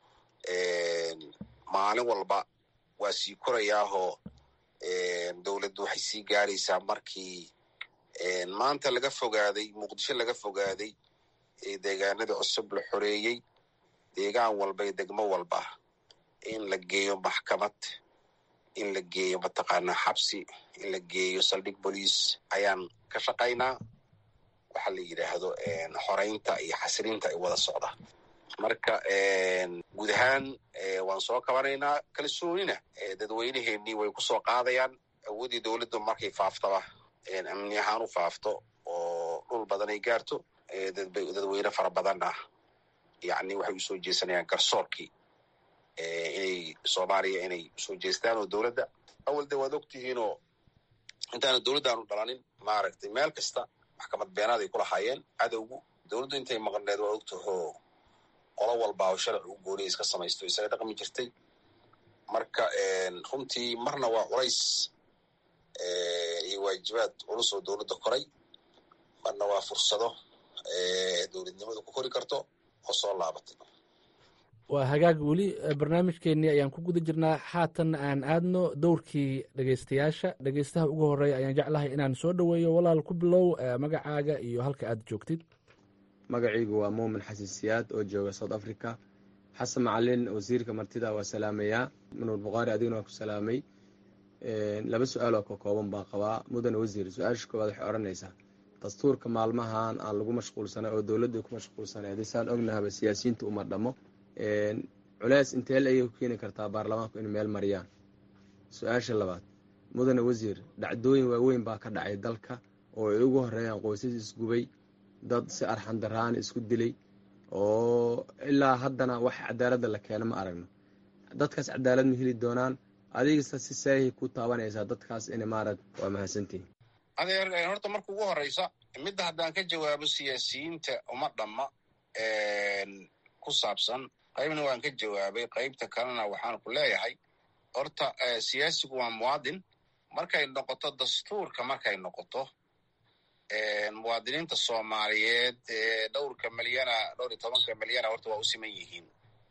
maalin walba waa sii korayaahoo dowladdu waxay sii gaaraysaa markii maanta laga fogaaday muqdisho laga fogaaday deegaanada cusub la xoreeyey. deegaan walba iyo degmo walba in la geeyo maxkamad, in la geeyo mataqaanaa xabsi, in la geeyo saldhig boliis ayaan ka shaqaynaa. waxaa la yidhaahdo xoreynta iyo xasilinta ay wada socda. marka guud ahaan waan soo kabanaynaa. kalsoonina dadweyneheenii way kusoo qaadayaan. awooddii dowladdu markay faaftaba amni ahaan u faafto oo dhul badan ay gaarto dadweyne fara badan ah yani waxay usoo jeesanayaan garsoorkii inay soomaaliya inay usoo jeestaan oo dowladda awal de waad ogtihiinoo intaana dowladdaanu dhalanin maaragtay meel kasta maxkamad beenaad ay ku lahaayeen. cadowgu dowladdu intay maqneed waa ogtaho qolo walba oo sharci u gooniya iska samaysto isaga dhaqmi jirtay. marka runtii marna waa culays iyo waajibaad culus oo dowladda koray, marna waa fursado dowladnimadu ku kori karto oo soo laabatay. waa hagaag. weli barnaamijkeennii ayaan ku guda jirnaa. haatan aan aadno dowrkii dhegeystayaasha. dhegeystaha ugu horeeya ayaan jeclahay inaan soo dhoweeyo. walaal ku bilow magacaaga iyo halka aad joogtid. magacaygu waa muumin xasan siyaad oo jooga south africa. xasan macalin wasiirka martida waa salaamayaa. manuur bukhaari adiguna waa ku salaamay. laba su-aal oo ka kooban baan qabaa mudane wasiir. su-aasha koowaad waxay odhanaysaa dastuurka maalmahan aan lagu mashquulsanay oo dowladda ku mashquulsanay haddii saan ognahaba siyaasiyiinta uma dhamo culeys inteel ayay ku keeni kartaa baarlamaanku in meel mariyaan. su-aasha labaad mudane wasiir, dhacdooyin waaweyn baa ka dhacay dalka oo ay ugu horeeyaan qoysas isgubay, dad si arxan daraan isku dilay oo ilaa haddana wax cadaaladda la keeno ma aragno. dadkaas cadaalad ma heli doonaan? adigasa si saahi ku taabanaysaa dadkaas in maarad waa mahadsantihin. adeer horta marka ugu horeysa midda haddaan ka jawaabo siyaasiyiinta uma dhamma ku saabsan qaybna waan ka jawaabay, qaybta kalena waxaan ku leeyahay horta siyaasigu waa muwaadin. Markay noqoto dastuurka, markay noqoto muwaadiniinta Soomaaliyeed dhowr iyo 10 milyana horta waa u siman yihiin.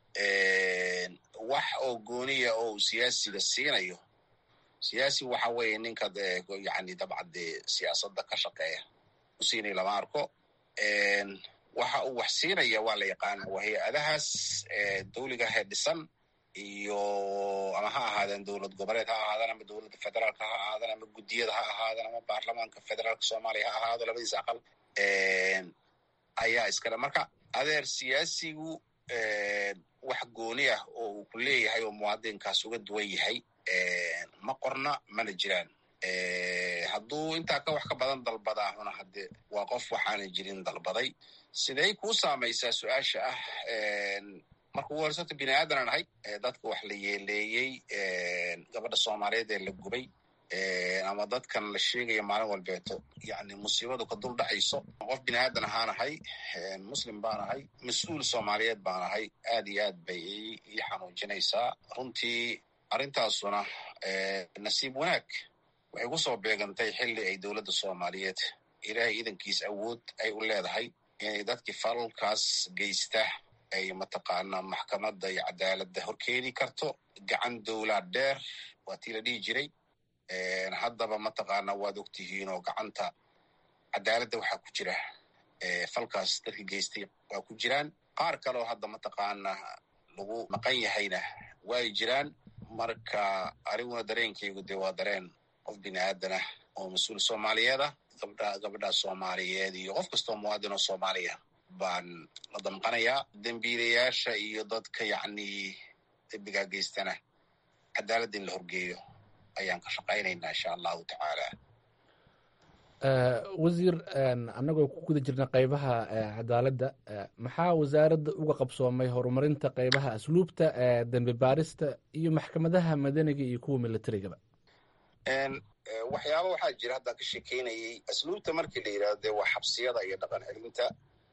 Wax oo gooniya oo siyaasiga siinayo, siyaasi waxa weeye ninka yani dabcad siyaasadda ka shaqeeya u siinay lama arko. Waxa uu wax siinaya waa la yaqaana, waa hay-adahaas dawliga he dhisan iyo ama ha ahaadeen dowlad goboleed ha ahaadaan ama dowladda federaalka ha ahaadaan ama guddiyada ha ahaadaan ama baarlamaanka federaalka Soomaaliya ha ahaado, labadiisa aqal ayaa iskale. Marka adeer siyaasigu wax gooni ah oo uu ku leeyahay oo muwaadinkaas uga duwan yahay ma qorna, mana jiraan. Hadduu intaa wax ka badan dalbadaahuna hadde waa qof waxaana jirin dalbaday. Siday kuu saamaysaa su-aasha ah marka ugu horeysata bini aadan ahay, dadka wax la yeeleeyey, gabadha Soomaaliyeed ee la gubay, ama dadkan la sheegaya maalin walbeeto yani musiibadu ka dul dhacayso. Qof bini aadan ahaan ahay, muslim baan ahay, mas-uul Soomaaliyeed baan ahay. Aad iyo aad bay ii xanuujinaysaa runtii. Arrintaasuna nasiib wanaag waxay ku soo beegantay xilli ay dowladda Soomaaliyeed ilaahay idankiis awood ay u leedahay inay dadkii falalkaas geysta ay mataqaanaa maxkamadda iyo cadaaladda horkeeni karto. Gacan dowlad dheer waa tii la dhihi jiray. Haddaba mataqaanaa waad ogtihiin oo gacanta cadaaladda waxaa ku jira falkaas dadka geystay waa ku jiraan. Qaar kaleo hadda mataqaanaa lagu maqan yahayna way jiraan. Marka aniguna dareenkaygu dee waa dareen qof bini aadan ah oo mas-uul Soomaaliyeed ah. Gabadha Soomaaliyeed iyo qof kastoo muwaadin oo Soomaaliya baan la damqanayaa. Dembiilayaasha iyo dadka yacni dembigaa geystana cadaaladda in la horgeeyo ayaan ka shaqaynaynaa insha allahu tacaala. wasiir, annagoo ku guda jirna qaybaha cadaaladda, maxaa wasaaradda uga qabsoomay horumarinta qaybaha asluubta, dembi baarista iyo maxkamadaha madaniga iyo kuwa militarigaba? Waxyaaba waxaa jira haddaan ka sheekeynayay. asluubta markii la yidhahdo waa xabsiyada iyo dhaqan celinta.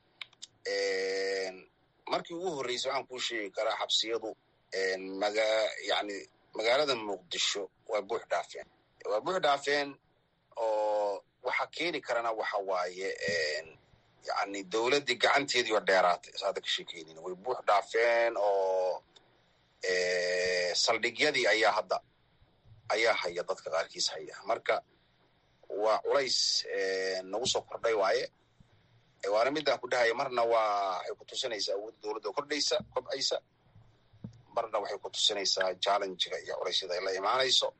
Markii ugu horreysay waxaan kuu sheegi karaa xabsiyadu yani magaalada Muqdisho waa buux dhaafeen oo waxa keeni karana waxa waaye yani dowladdii gacanteedii oo dheeraatay. hadda ka sheekeynayna way buux dhaafeen oo saldhigyadii ayaa haya, dadka qaarkiis haya. Marka waa culays nagu soo kordhay waaye. waana midaan ku dhahaya, marna waxay ku tusinaysaa awoodda dowladda kobcaysa, marna waxay ku tusinaysaa challenge-ga iyo culaysyada ay la imaanayso.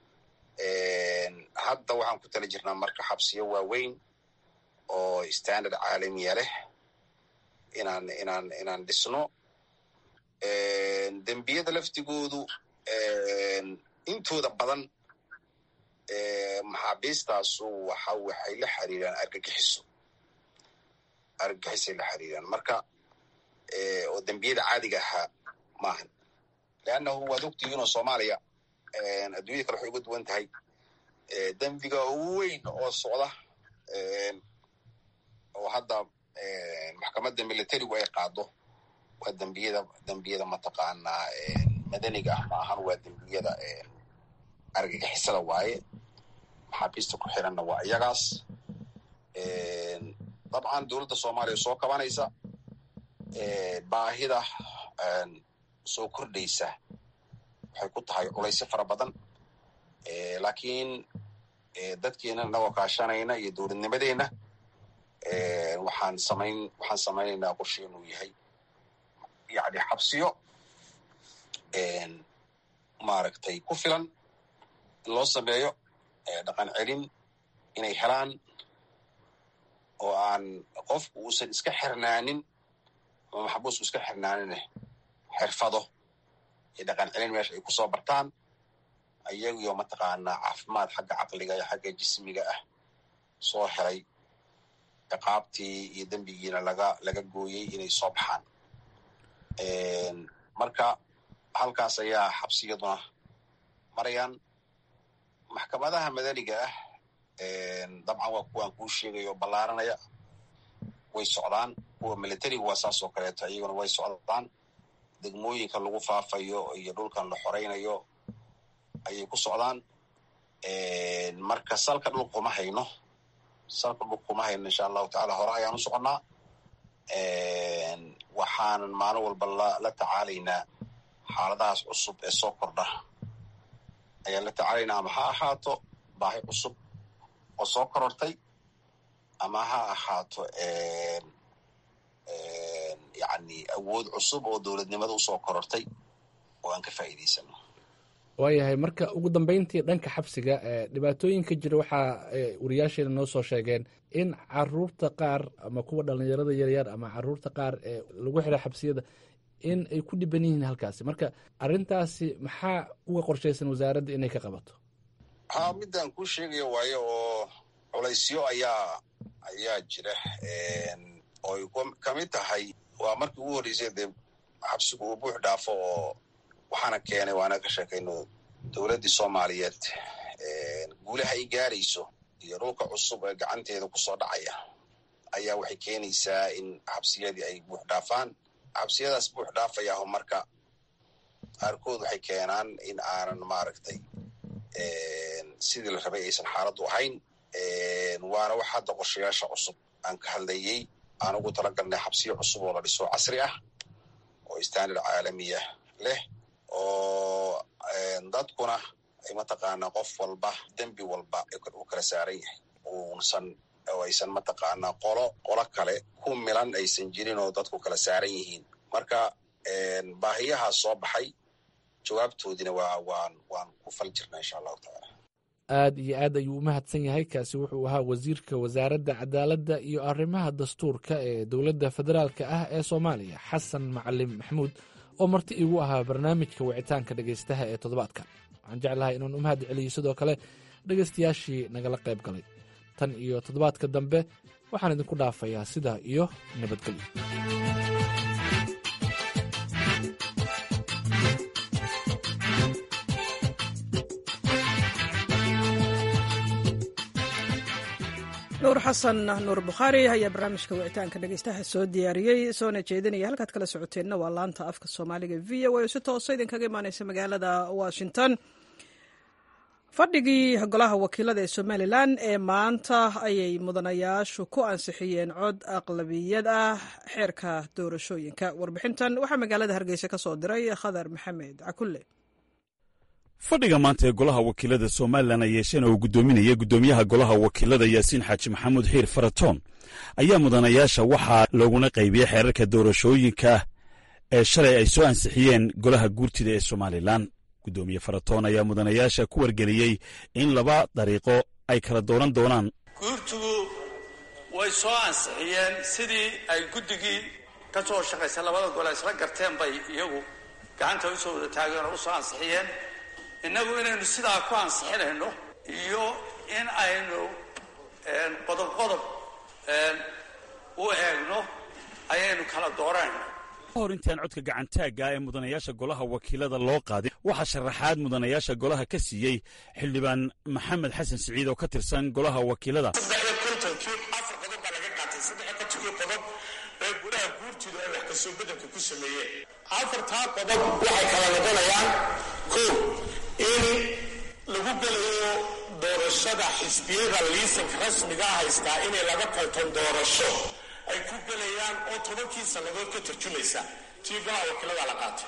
Hadda waxaan ku tala jirnaa marka xabsiyo waaweyn oo standard caalamiya leh inaan dhisno. dembiyada laftigoodu intooda badan maxaabiistaasu waxay la xiriiraan argagixisay la xiriiraan. Marka oo dembiyada caadiga ahaa maahan. leannahu waad ogtihiin oo Soomaaliya adduunyada kale waxay uga duwan tahay. dembiga ugu weyn oo socda oo hadda maxkamadda militarigu ay qaado waa dembiyada mataqaanaa madaniga ah maahan, waa dembiyada argagixisada waaye. maxaabiista ku xiranna waa iyagaas. dabcan dowladda Soomaaliya soo kabanaysa, baahida soo kordhaysa waxay ku tahay culaysyo fara badan. laakiin dadkeena inagoo kaashanayna iyo dowladnimadeenna waxaan samaynaynaa qorshe inuu yahay yani xabsiyo maaragtay ku filan in loo sameeyo dhaqan celin inay helaan, oo aan qofku uusan iska xirnaanin ama maxbuusku iska xirnaanin xirfado iyo dhaqan celin meesha ay kusoo bartaan, ayagiyo mataqaanaa caafimaad xagga caqliga iyo xagga jismiga ah soo helay, ciqaabtii iyo dembigiina laga gooyey inay soo baxaan. marka halkaas ayaa xabsiyaduna marayaan. maxkamadaha madaniga ah dabcan waa kuwaan kuu sheegayo ballaaranaya, way socdaan. kuwa militariga waa saas oo kaleeto, iyaguna way socdaan. degmooyinka lagu faafayo iyo dhulkan la xoraynayo ayay ku socdaan. Marka salka dhulka kuma hayno insha allahu tacaala hore ayaan u soconnaa. Waxaanan maalin walba la tacaalaynaa xaaladahaas cusub ee soo kordha ayaan la tacaalaynaa, ama ha ahaato baahi cusub oo soo korortay, ama ha ahaato yani awood cusub oo dowladnimada usoo korortay oo aan ka faa'iidaysano. waayahay, marka ugu dambeyntii dhanka xabsiga dhibaatooyinka jira waxaa wariyaasheena noo soo sheegeen in caruurta qaar ama kuwa dhallinyarada yaryar ama caruurta qaar ee lagu xira xabsiyada in ay ku dhiban yihiin halkaasi. marka arrintaasi maxaa uga qorshaysan wasaaradda inay ka qabato? midaan kuu sheegaya waayo oo culaysyo ayaa jira oo ay kamid tahay, waa markii ugu horreysay dee xabsigu uu buux dhaafo, oo waxaana keenay waana ka sheekayno dowladdii Soomaaliyeed guulaha ay gaarayso iyo dhulka cusub ee gacanteeda kusoo dhacaya ayaa waxay keenaysaa in xabsiyadii ay buux dhaafaan. xabsiyadaas buux dhaafayaho marka qaarkood waxay keenaan in aanan maaragtay sidii la rabay aysan xaaladdu ahayn. waana wax hadda qorshayaasha cusub aan ka hadlayey aan ugu talagalnay xabsiyo cusub oo la dhiso casri ah oo standard caalamiya leh, oo dadkuna ay mataqaanaa qof walba dembi walba uu kala saaran yahay, oo aysan mataqaanaa qolo kale ku milan aysan jirin oo dadku kala saaran yihiin. marka baahiyahaas soo baxay jawaabtoodina waan ku fal jirnaa insha allahu tacaala. aad iyo aad ayuu u mahadsan yahay. kaasi wuxuu ahaa wasiirka wasaaradda cadaaladda iyo arrimaha dastuurka ee dowladda federaalka ah ee Soomaaliya, Xasan Macalin Maxamuud, oo marti igu ahaa barnaamijka wicitaanka dhegaystaha ee toddobaadkan. waxaan jeclahay inaan u mahad celiyo sidoo kale dhegaystayaashii nagala qayb galay. tan iyo toddobaadka dambe waxaan idinku dhaafayaa sidaa iyo nabadgelyo. nuur xasan nuur bukhaari ayaa barnaamijka wicitaanka dhegeystaha soo diyaariyey soona jeedinaya. halkaad kala socoteenna waa laanta afka soomaaliga v o a oo si toosa idinkaga imaaneysa magaalada Washington. fadhigii golaha wakiilada ee Somalilan ee maanta ayay mudanayaashu ku ansixiyeen cod aqlabiyad ah xeerka doorashooyinka. warbixintan waxaa magaalada Hargeysa ka soo diray Khadar Maxamed Cakulle. fadhiga maanta ee golaha wakiilada Somalilan ay yeesheen oo gudoominaya gudoomiyaha golaha wakiilada Yaasiin Xaaji Maxamuud Xiir Faratoon ayaa mudanayaasha waxaa looguna qaybiyey xeerarka doorashooyinka ee shalay ay soo ansixiyeen golaha guurtida ee Somalilan. gudoomiye Faratoon ayaa mudanayaasha ku wargeliyey in laba dariiqo ay kala dooran doonaan. guurtigu way soo ansixiyeen sidii ay guddigii ka soo shaqaysay labada gole isla garteen bay iyagu gacanta u soo wada taageen oo u soo ansixiyeen. innagu inaynu sidaa ku ansixinayno iyo in aynu qodob u eegno ayaynu kala dooranayna. hor intaan codka gacantaagga ee mudanayaasha golaha wakiilada loo qaadin waxaa sharaxaad mudanayaasha golaha ka siiyey xildhibaan maxamed xasan siciid oo ka tirsan golaha wakiilada. 4 qodob baa laga qaatay, 3 qodob ee golaha guurtida ay wax ka soo bedelka ku sameeyeen. 4taa qodob waxay kala noqonayaan in lagu gelayo doorashada xisbiyada liisanka rasmiga haystaa inay laga tartan doorasho ay ku gelayaan oo 10 sannadood ka tarjumaysa tii golaha wakiilada la qaatay.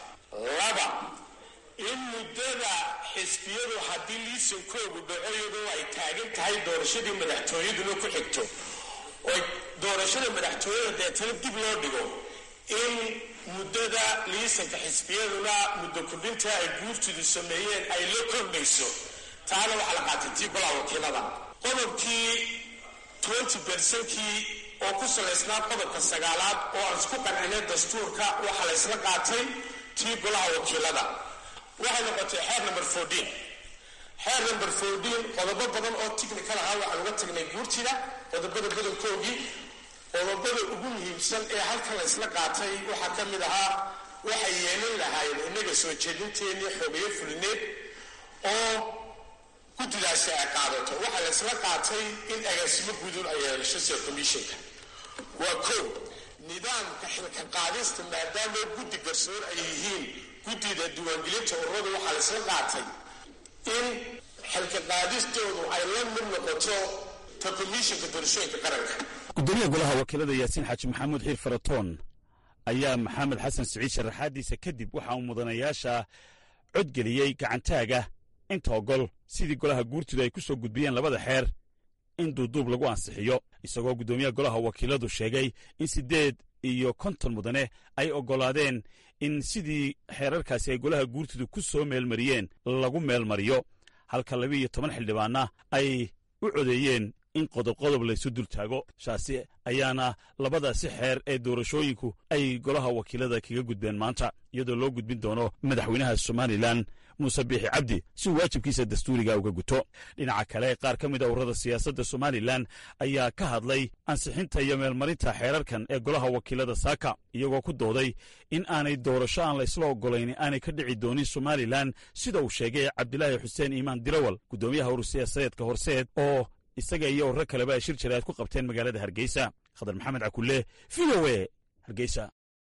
2 in muddada xisbiyadu haddii liisankoogu dhaco iyadoo ay taagan tahay doorashadii madaxtooyaduna ku xigto oo doorashada madaxtooyada deetana dib loo dhigo in muddada liisanka xisbiyaduna muddo kordhinta ay guurtidu sameeyeen ay la kordhayso. taana waxaa la qaatay tii golaha wakiilada. qodobkii 20%kii oo ku salaysnaa qodobka 9aad oo aan isku qancinay dastuurka waxaa la isla qaatay tii golaha wakiilada. waxay noqotay xeer number 14. xeer number 14 qodobo badan oo technical ahaa waxaan uga tagnay guurtida qodobada badankoogii. qodobada ugu muhiimsan ee halkan la isla qaatay waxaa ka mid ahaa waxay yeelan lahaayeen innaga soo jeedinteennii xogeyo fulineed oo guddidaasi ay qaadato. waxaa la isla qaatay in agaasimo guudun ay yeelasho sida commissionka. waa nidaamka xilka qaadista maadaama guddi garsoor ay yihiin guddida diiwaangelinta ururada waxaa la isla qaatay in xilka qaadistoodu ay la mid noqoto ta komishinka doorashooyinka qaranka. gudoomiyaha golaha wakiilada yaasiin xaaji maxamuud xiir faratoon ayaa maxamed xasan siciid sharaxaadiisa kadib waxa uu mudanayaasha codgeliyey gacantaaga inta ogol sidii golaha guurtidu ay ku soo gudbiyeen labada xeer in duuduub lagu ansixiyo isagoo guddoomiyaha golaha wakiiladu sheegay in 58 mudane ay oggolaadeen in sidii xeerarkaasi ay golaha guurtidu ku soo meelmariyeen lagu meelmariyo halka 12 xildhibaanna ay u codeeyeen in qodob laysu dul taago shaasi ayaana labadaasi xeer ee doorashooyinku ay golaha wakiilada kaga gudbeen maanta iyadoo loo gudbin doono madaxweynaha somalilan muuse biixi cabdi si waajibkiisa dastuuriga uga guto dhinaca kale qaar ka mid a ururada siyaasadda somalilan ayaa ka hadlay ansixinta iyo meelmarinta xeerarkan ee golaha wakiilada saaka iyagoo ku dooday in aanay doorasho aan la isla oggolayn aanay ka dhici doonin somalilan sida uu sheegay cabdilaahi xuseen iimaan dirawal guddoomiyaha urur siyaasadeedka horseed oo isaga iyo ururo kaleba ay shir jaraad ku qabteen magaalada hargeysa khadar maxamed cakulle v o a hargeysa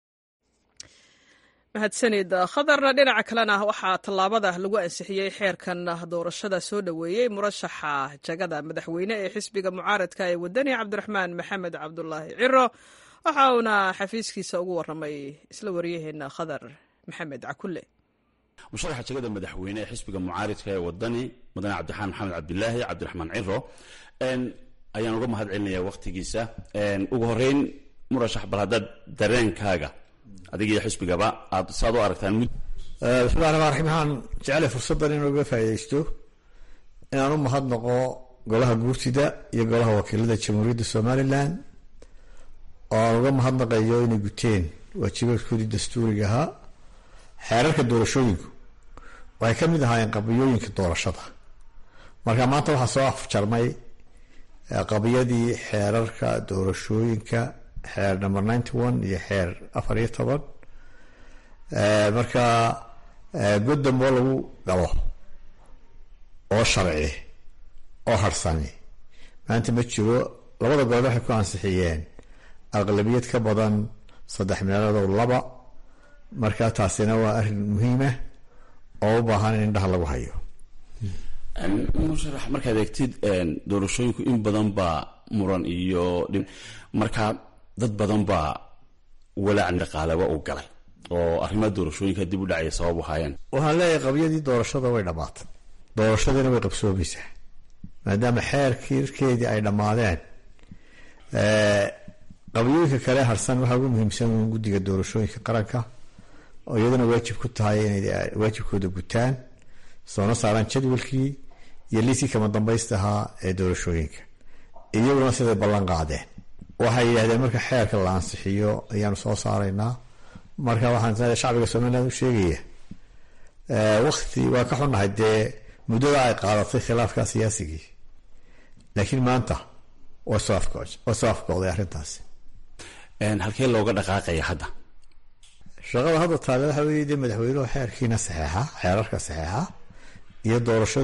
mahadsanid khadar dhinaca kalena waxaa tallaabada lagu ansixiyey xeerkan doorashada soo dhoweeyey murashaxa jagada madaxweyne ee xisbiga mucaaradka ee wadani cabdiraxmaan maxamed cabdulaahi ciro waxa uuna xafiiskiisa ugu warramay isla waryaheena khadar maxamed cakulle musharaxa jagada madaxweyne ee xisbiga mucaaridka ee wadani mudane cabdiraxmaan maxamed cabdilaahi cabdiraxmaan ciro ayaan uga mahad celinayaa wakhtigiisa ugu horreyn murashax bal haddaad dareenkaaga adiga iyo xisbigaba aad saad u aragtaan bismillahi raxmaan raxiim waxaan jeclay fursaddan inuu uga faa'iidaysto inaan u mahadnaqo golaha guurtida iyo golaha wakiilada jamhuuriyadda somalilan oo aan uga mahadnaqayo inay guteen waajibaadkoodii dastuuriga ahaa xeerarka doorashooyinku waxay ka mid ahaayeen qabiyooyinka doorashada marka maanta waxaa soo afjarmay qabiyadii xeerarka doorashooyinka xeer number 91 iyo xeer 14 marka god dambe oo lagu galo oo sharci oo harsani maanta ma jiro labada gobol waxay ku ansixiyeen aqlabiyad ka badan 3/2 marka taasina waa arrin muhiima oo u baahan in indhaha lagu hayo musharax markaad eegtid doorashooyinku in badan baa muran iyo marka dad badan baa walaac dhaqaalaba u galay oo arrimaha doorashooyinka dib u dhacaya sabab u haayeen waxaan leeyahay qabiyadii doorashada way dhammaatay doorashadiina way qabsoomaysaa maadaama xeerkeedii ay dhammaadeen qabiyooyinka kale harsan waxaa ugu muhiimsan guddiga doorashooyinka qaranka oo iyadana waajib ku tahay inay waajibkooda gutaan soona saaraan jadwalkii iyo liiskii kama dambaysta ahaa ee doorashooyinka iyaguna siday ballan qaadeen waxay yidhahdeen marka xeerka la ansixiyo ayaanu soo saaraynaa marka waxaan shacbiga somaliland u sheegaya wakti waa ka xunnahay dee muddada ay qaadatay khilaafka siyaasigii laakiin maanta waa soo afgo'day arrintaasi halkee looga dhaqaaqaya hadda shaqada hadda taale waxa weeye dee madaxweynuhu xeerkiina saxeexa xeerarka saxeexa iyo doorasho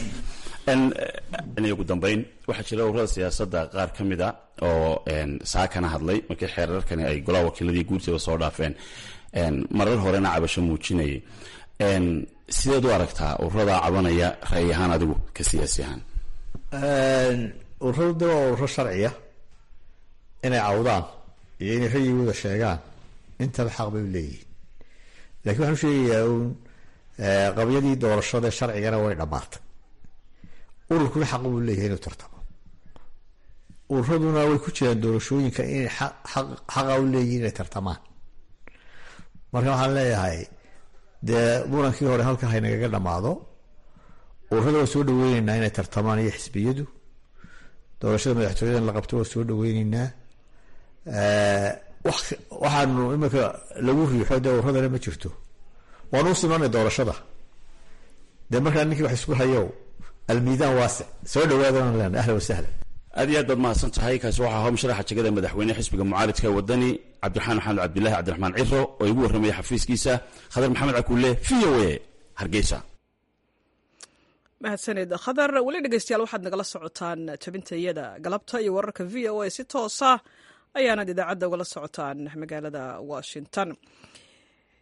ugu dambeyn waxaa jira ururada siyaasadda qaar ka mid a oo saakana hadlay markii xeerarkani ay golaha wakiiladii guurtida soo dhaafeen marar horena cabasho muujinayay sideed u aragtaa ururada cabanaya ra'yi ahaan adigu ka siyaasi ahaan ururadu de waa ururo sharciya inay cawdaan iyo inay ra'yigooda sheegaan intaba xaq bay u leeyihiin lakiin waxaan u sheegayaa uun qabyadii doorashada sharcigana way dhammaatay ururkuna xaq buu leeyahay inuu tartamo ururaduna way ku jiraan doorashooyinka inay xaqa u leeyihiin inay tartamaan marka waxaan leeyahay dee murankii hore halka haynagaga dhammaado ururada waa soo dhaweyneynaa inay tartamaan iyo xisbiyadu doorashada madaxtooyada la qabto waa soo dhaweyneynaa waxaanu iminka lagu riixo dee ururadana ma jirto waanu u simanay doorashada dee markaa ninkii wax isku hayow almiidaan waasic soo dhawaadana len ahlan wasahlan aad iyo aad baad mahadsan tahay kaasi waxaa ahaa musharaxa jagada madaxweyne xisbiga mucaaridka ee wadani cabdiraxmaan maxamed cabdilaahi cabdiraxmaan ciro oo igu warramaya xafiiskiisa khadar maxamed cakulle v o a hargeysa mahadsanid khadar weli dhegeystayaal waxaad nagala socotaan tabintayada galabta iyo wararka v o a si toosa ayaanad idaacadda ugala socotaan magaalada washington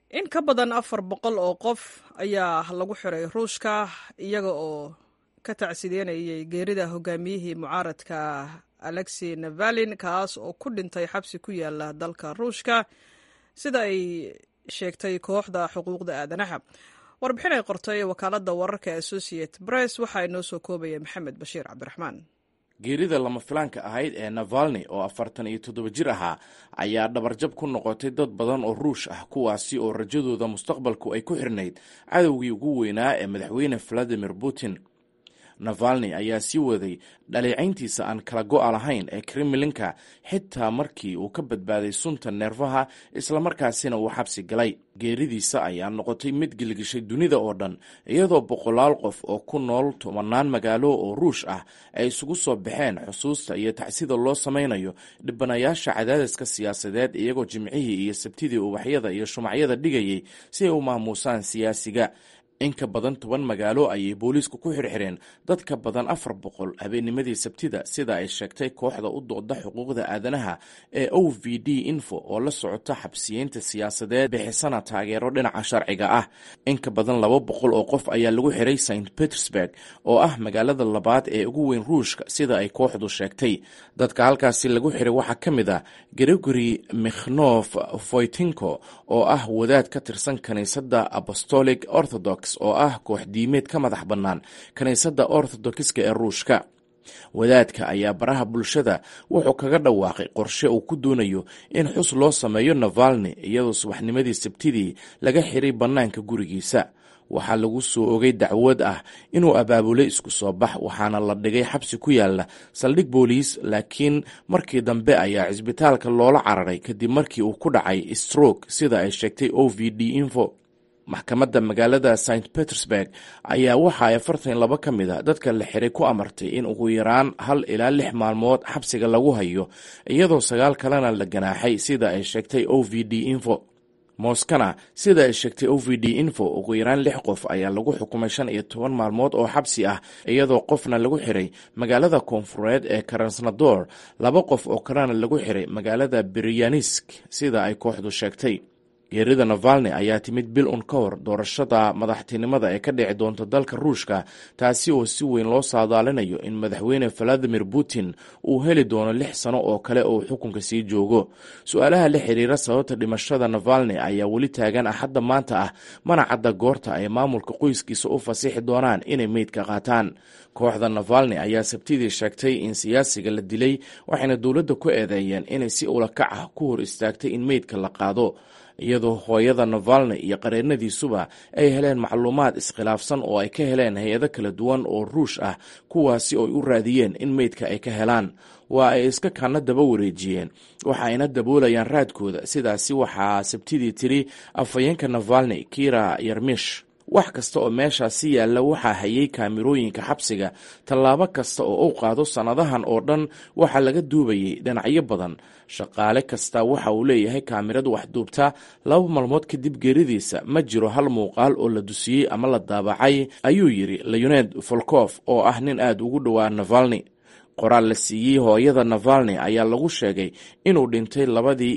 in ka badan 400 oo qof ayaa lagu xiray ruushka iyaga oo ka tacsideynayay geerida hogaamiyihii mucaaradka Alexei Navalny kaas oo ku dhintay xabsi ku yaala dalka ruushka sida ay sheegtay kooxda xuquuqda aadanaha. warbixin ay qortay wakaaladda wararka Associated Press waxaa inoo soo koobaya Maxamed Bashiir Cabdiraxmaan. geerida lama filaanka ahayd ee Navalny oo 47 jir ahaa ayaa dhabarjab ku noqotay dad badan oo ruush ah kuwaasi oo rajadooda mustaqbalku ay ku xirnayd cadowgii ugu weynaa ee madaxweyne Vladimir Putin. Navalny ayaa sii waday dhaleecayntiisa aan kala go'a lahayn ee Kremlinka xitaa markii uu ka badbaaday sunta neerfaha islamarkaasina uu xabsi galay. geeridiisa ayaa noqotay mid gilgishay dunida oo dhan iyadoo boqolaal qof oo ku nool 10 magaalo oo ruush ah ay isugu soo baxeen xusuusta iyo tacsida loo samaynayo dhibanayaasha cadaadiska siyaasadeed iyagoo jimcihii iyo sabtidii ubaxyada iyo shumacyada dhigayay si ay u maamuusaan siyaasiga. in ka badan 10 magaalo ayay booliisku ku xirxireen dad ka badan 400 habeennimadii sabtida sida ay sheegtay kooxda u dooda xuquuqda aadanaha ee OVD Info oo la socota xabsiyeynta siyaasadeed bixisana taageero dhinaca sharciga ah. in ka badan 200 oo qof ayaa lagu xiray St Petersburg oo ah magaalada labaad ee ugu weyn Ruushka sida ay kooxdu sheegtay. dadka halkaasi lagu xiray waxaa ka mid ah Gregory Mikhnov Foytinko oo ah wadaad ka tirsan kaniisadda Apostolic Orthodox oo ah koox diimeed ka madax bannaan kaniisadda orthodoxiska ee ruushka. wadaadka ayaa baraha bulshada wuxuu kaga dhawaaqay qorshe uu ku doonayo in xus loo sameeyo Navalny iyadoo subaxnimadii sabtidii laga xiray bannaanka gurigiisa. waxaa lagu soo ogay dacwad ah inuu abaabulay isku soo bax waxaana la dhigay xabsi ku yaala saldhig booliis laakiin markii dambe ayaa cisbitaalka loola cararay kadib markii uu ku dhacay stroke sida ay sheegtay OVD Info. maxkamadda magaalada St Petersburg ayaa waxa ay 42 ka mid a dadka la xiray ku amartay in ugu yaraan 1 ilaa 6 maalmood xabsiga lagu hayo iyadoo 9 kalena la ganaaxay sida ay sheegtay OVD Info. Moskana sida ay sheegtay OVD Info ugu yaraan 6 qof ayaa lagu xukumay 15 maalmood oo xabsi ah iyadoo qofna lagu xiray magaalada koonfureed ee Krasnodar 2 qof oo kalena lagu xiray magaalada Bryansk sida ay kooxdu sheegtay. geerida Navalny ayaa timid bil ka hor doorashada madaxtinimada ee ka dhici doonta dalka ruushka taasi oo si weyn loo saadaalinayo in madaxweyne Vladimir Putin uu heli doono 6 sano oo kale oo xukunka sii joogo. su'aalaha la xiriira sababta dhimashada Navalny ayaa weli taagan axadda maanta ah mana cadda goorta ay maamulka qoyskiisa u fasixi doonaan inay meydka qaataan. kooxda Navalny ayaa sabtidii sheegtay in siyaasiga la dilay waxayna dowladda ku eedeeyeen inay si ula kac ah ku hor istaagtay in meydka la qaado iyadoo hooyada Navalny iyo qareenadiisuba ay heleen macluumaad iskhilaafsan oo ay ka heleen hay'ado kala duwan oo ruush ah kuwaasi oo u raadiyeen in meydka ay ka helaan. waa ay iska kana daba wareejiyeen waxa ayna daboolayaan raadkooda sidaasi waxaa sabtidii tiri afhayeenka Navalny Kira Yarmish. wax kasta oo meeshaasi yaalla waxaa hayay kaamirooyinka xabsiga. tallaabo kasta oo uu qaado sanadahan oo dhan waxaa laga duubayay dhinacyo badan. shaqaale kasta waxa uu leeyahay kaamirad wax duubta. 2 maalmood kadib geeridiisa ma jiro hal muuqaal oo la dusiyey ama la daabacay ayuu yiri Leonid Volkov oo ah nin aad ugu dhowaa Navalny. qoraal la siiyey hooyada Navalny ayaa lagu sheegay inuu dhintay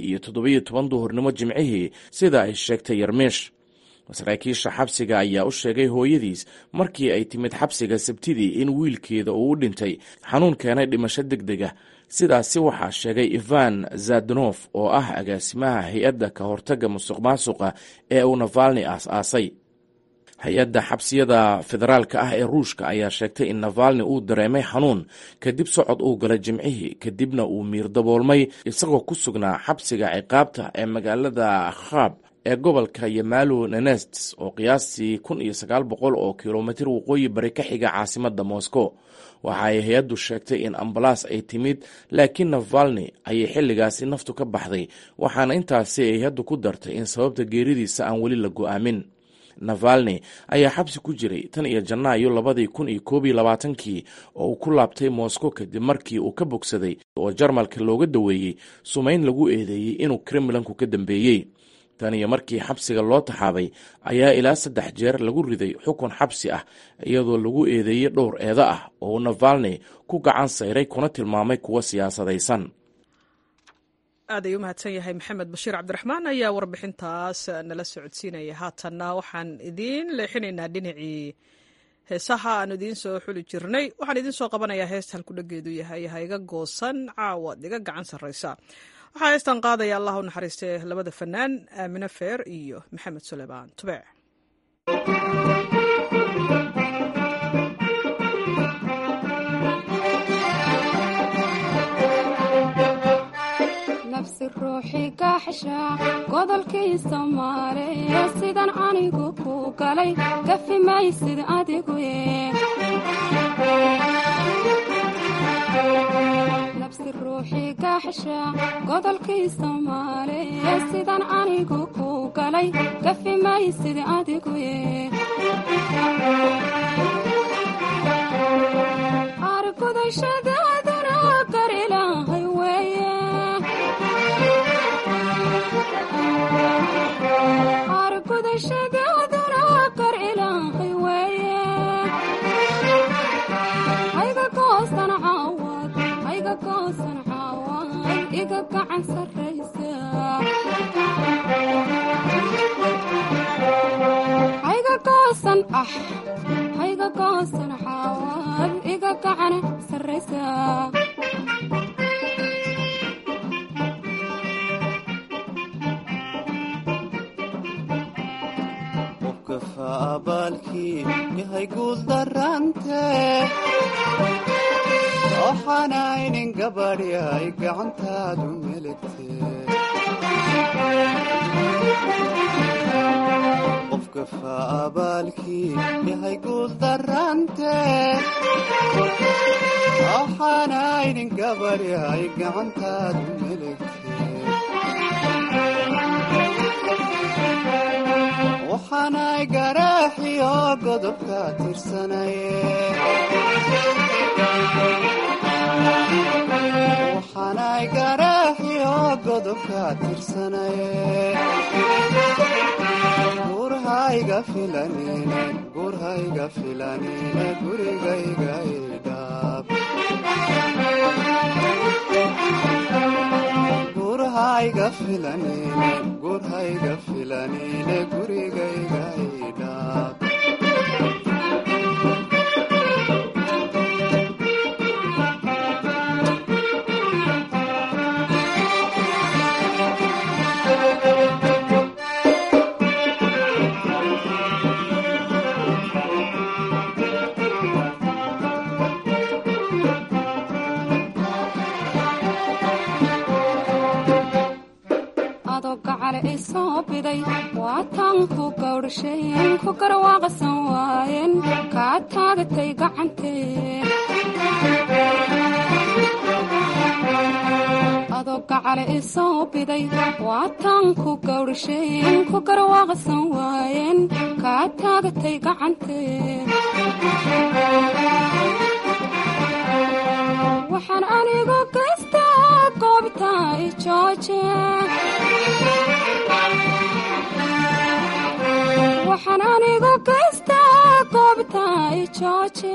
2:17 duhurnimo jimcihii sida ay sheegtay Yarmish. saraakiisha xabsiga ayaa u sheegay hooyadiis markii ay timid xabsiga sabtidii in wiilkeeda uu u dhintay xanuun keenay dhimasho degdeg ah. sidaasi waxaa sheegay Ivan Zadnov oo ah agaasimaha hay-adda ka hortagga musuqmaasuqa ee uu Navalny aas-aasay. hay-adda xabsiyada federaalka ah ee ruushka ayaa sheegtay in Navalny uu dareemay xanuun kadib socod uu galay jimcihii kadibna uu miir daboolmay isagoo ku sugnaa xabsiga ciqaabta ee magaalada Khab ee gobolka Yamalo-Nenets oo qiyaastii 1900 oo kiiloomitir waqooyi bari ka xiga caasimadda Moscow. waxa ay hay-addu sheegtay in ambalaas ay timid laakiin Navalny ayay xilligaasi naftu ka baxday waxaana intaasi ay hay-addu ku dartay in sababta geeridiisa aan weli la go'aamin. Navalny ayaa xabsi ku jiray tan iyo Janaayo 2021 oo uu ku laabtay Moscow kadib markii uu ka bogsaday oo Jarmalka looga daweeyey sumayn lagu eedeeyey inuu Kremlinku ka dambeeyey. tan iyo markii xabsiga loo taxaabay ayaa ilaa 3 jeer lagu riday xukun xabsi ah iyadoo lagu eedeeyey dhowr eedo ah oo Navalny ku gacan sayray kuna tilmaamay kuwa siyaasadaysan. aad ayuu u mahadsan yahay maxamed bashiir cabdiraxmaan ayaa warbixintaas nala socodsiinaya. haatanna waxaan idiin leexinaynaa dhinacii heesaha aan idiin soo xuli jirnay. waxaan idiin soo qabanayaa heesta halkudhageedu yahay hayga goosan caawad iga gacan sarraysa. waxaa heestan qaadaya allah u naxariistee labada fanaan aamine feer iyo maxamed suleymaan tubeec. nafsi ruuxi gaxsha godolkii Soomaaliya sidan anigu ku galay gafi maysid adigu nafsi ruuxi gaxsha godolkii Soomaaliya sidan anigu ku galay gafi maysid adigu argudashadaaduna garilahay weeye argudashadaaduna gar ilaahay weeye hayga goosan caawad hayga goosan caawad iga gacan sarraysa hayga goosan hayga goosan caawad iga gacan sarraysa abaalkii yahay guul darante waxaanaynin gabadhi ay gacantaadu meligte qofka faabaalkii yahay guul darante waxaanaynin gabadhi ay gacantaadu meligte waxaanay garaaxiyo godobka tirsanaye waxaanay garaaxiyo godobka tirsanaye gurhayga filanine gurhayga filanine gurigayga idhaab gurhayga filanine gurhayga filanine gurigayga idhaab isoo biday waataan ku gawdhasheen ku garwaaqsan waayeen kaa taagatay gacantee adoo gacale isoo biday waataan ku gawdhasheen ku garwaaqsan waayeen kaa taagatay gacantee waxaan anigu gaystaa goobta i jooje waxaan anigu gaystaa goobta i jooje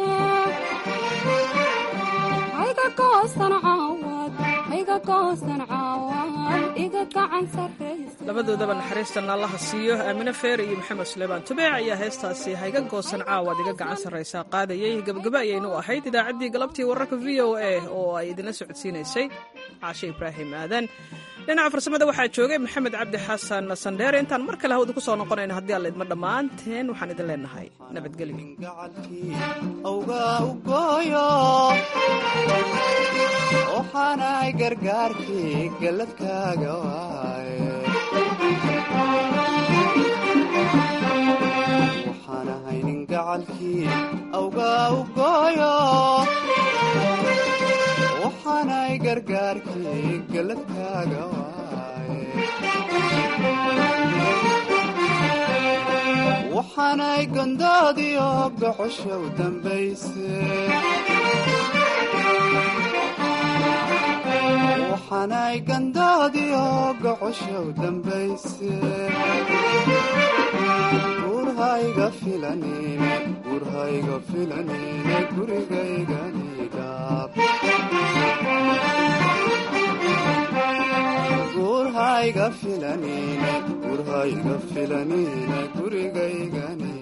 hayga goosan caawad hayga goosan caawad iga gacan sarraysa. labadoodaba naxariistan allaha siiyo aamine feer iyo maxamed suleymaan tubeec ayaa heestaasi hayga goosan caawad iga gacan sarraysa qaadayay. gabagaba ayaynu ahayd idaacaddii galabtii wararka v o a oo ay idinla socodsiinaysay caashe ibraahim aadan. dhinaca farsamada waxaa joogay maxamed cabdi xasan sandheere. intaan mar kale hawada ku soo noqonayna haddii alla idma dhammaanteen waxaan idin leenahay nabadgelyo. waxaanay gargaarkii galladkaaga waaye waxaan ahaynin gacalkii awgaa u gooyo waxaanay gargaarkii galladkaaga waaye waxaanay gondoodiyo gocosha u dambayse waxaanay gandoodiyo gocosha u dambayse gurhayga filanine gurhayga filanine gurigaygani dhaab gurhayga filanine gurigaygan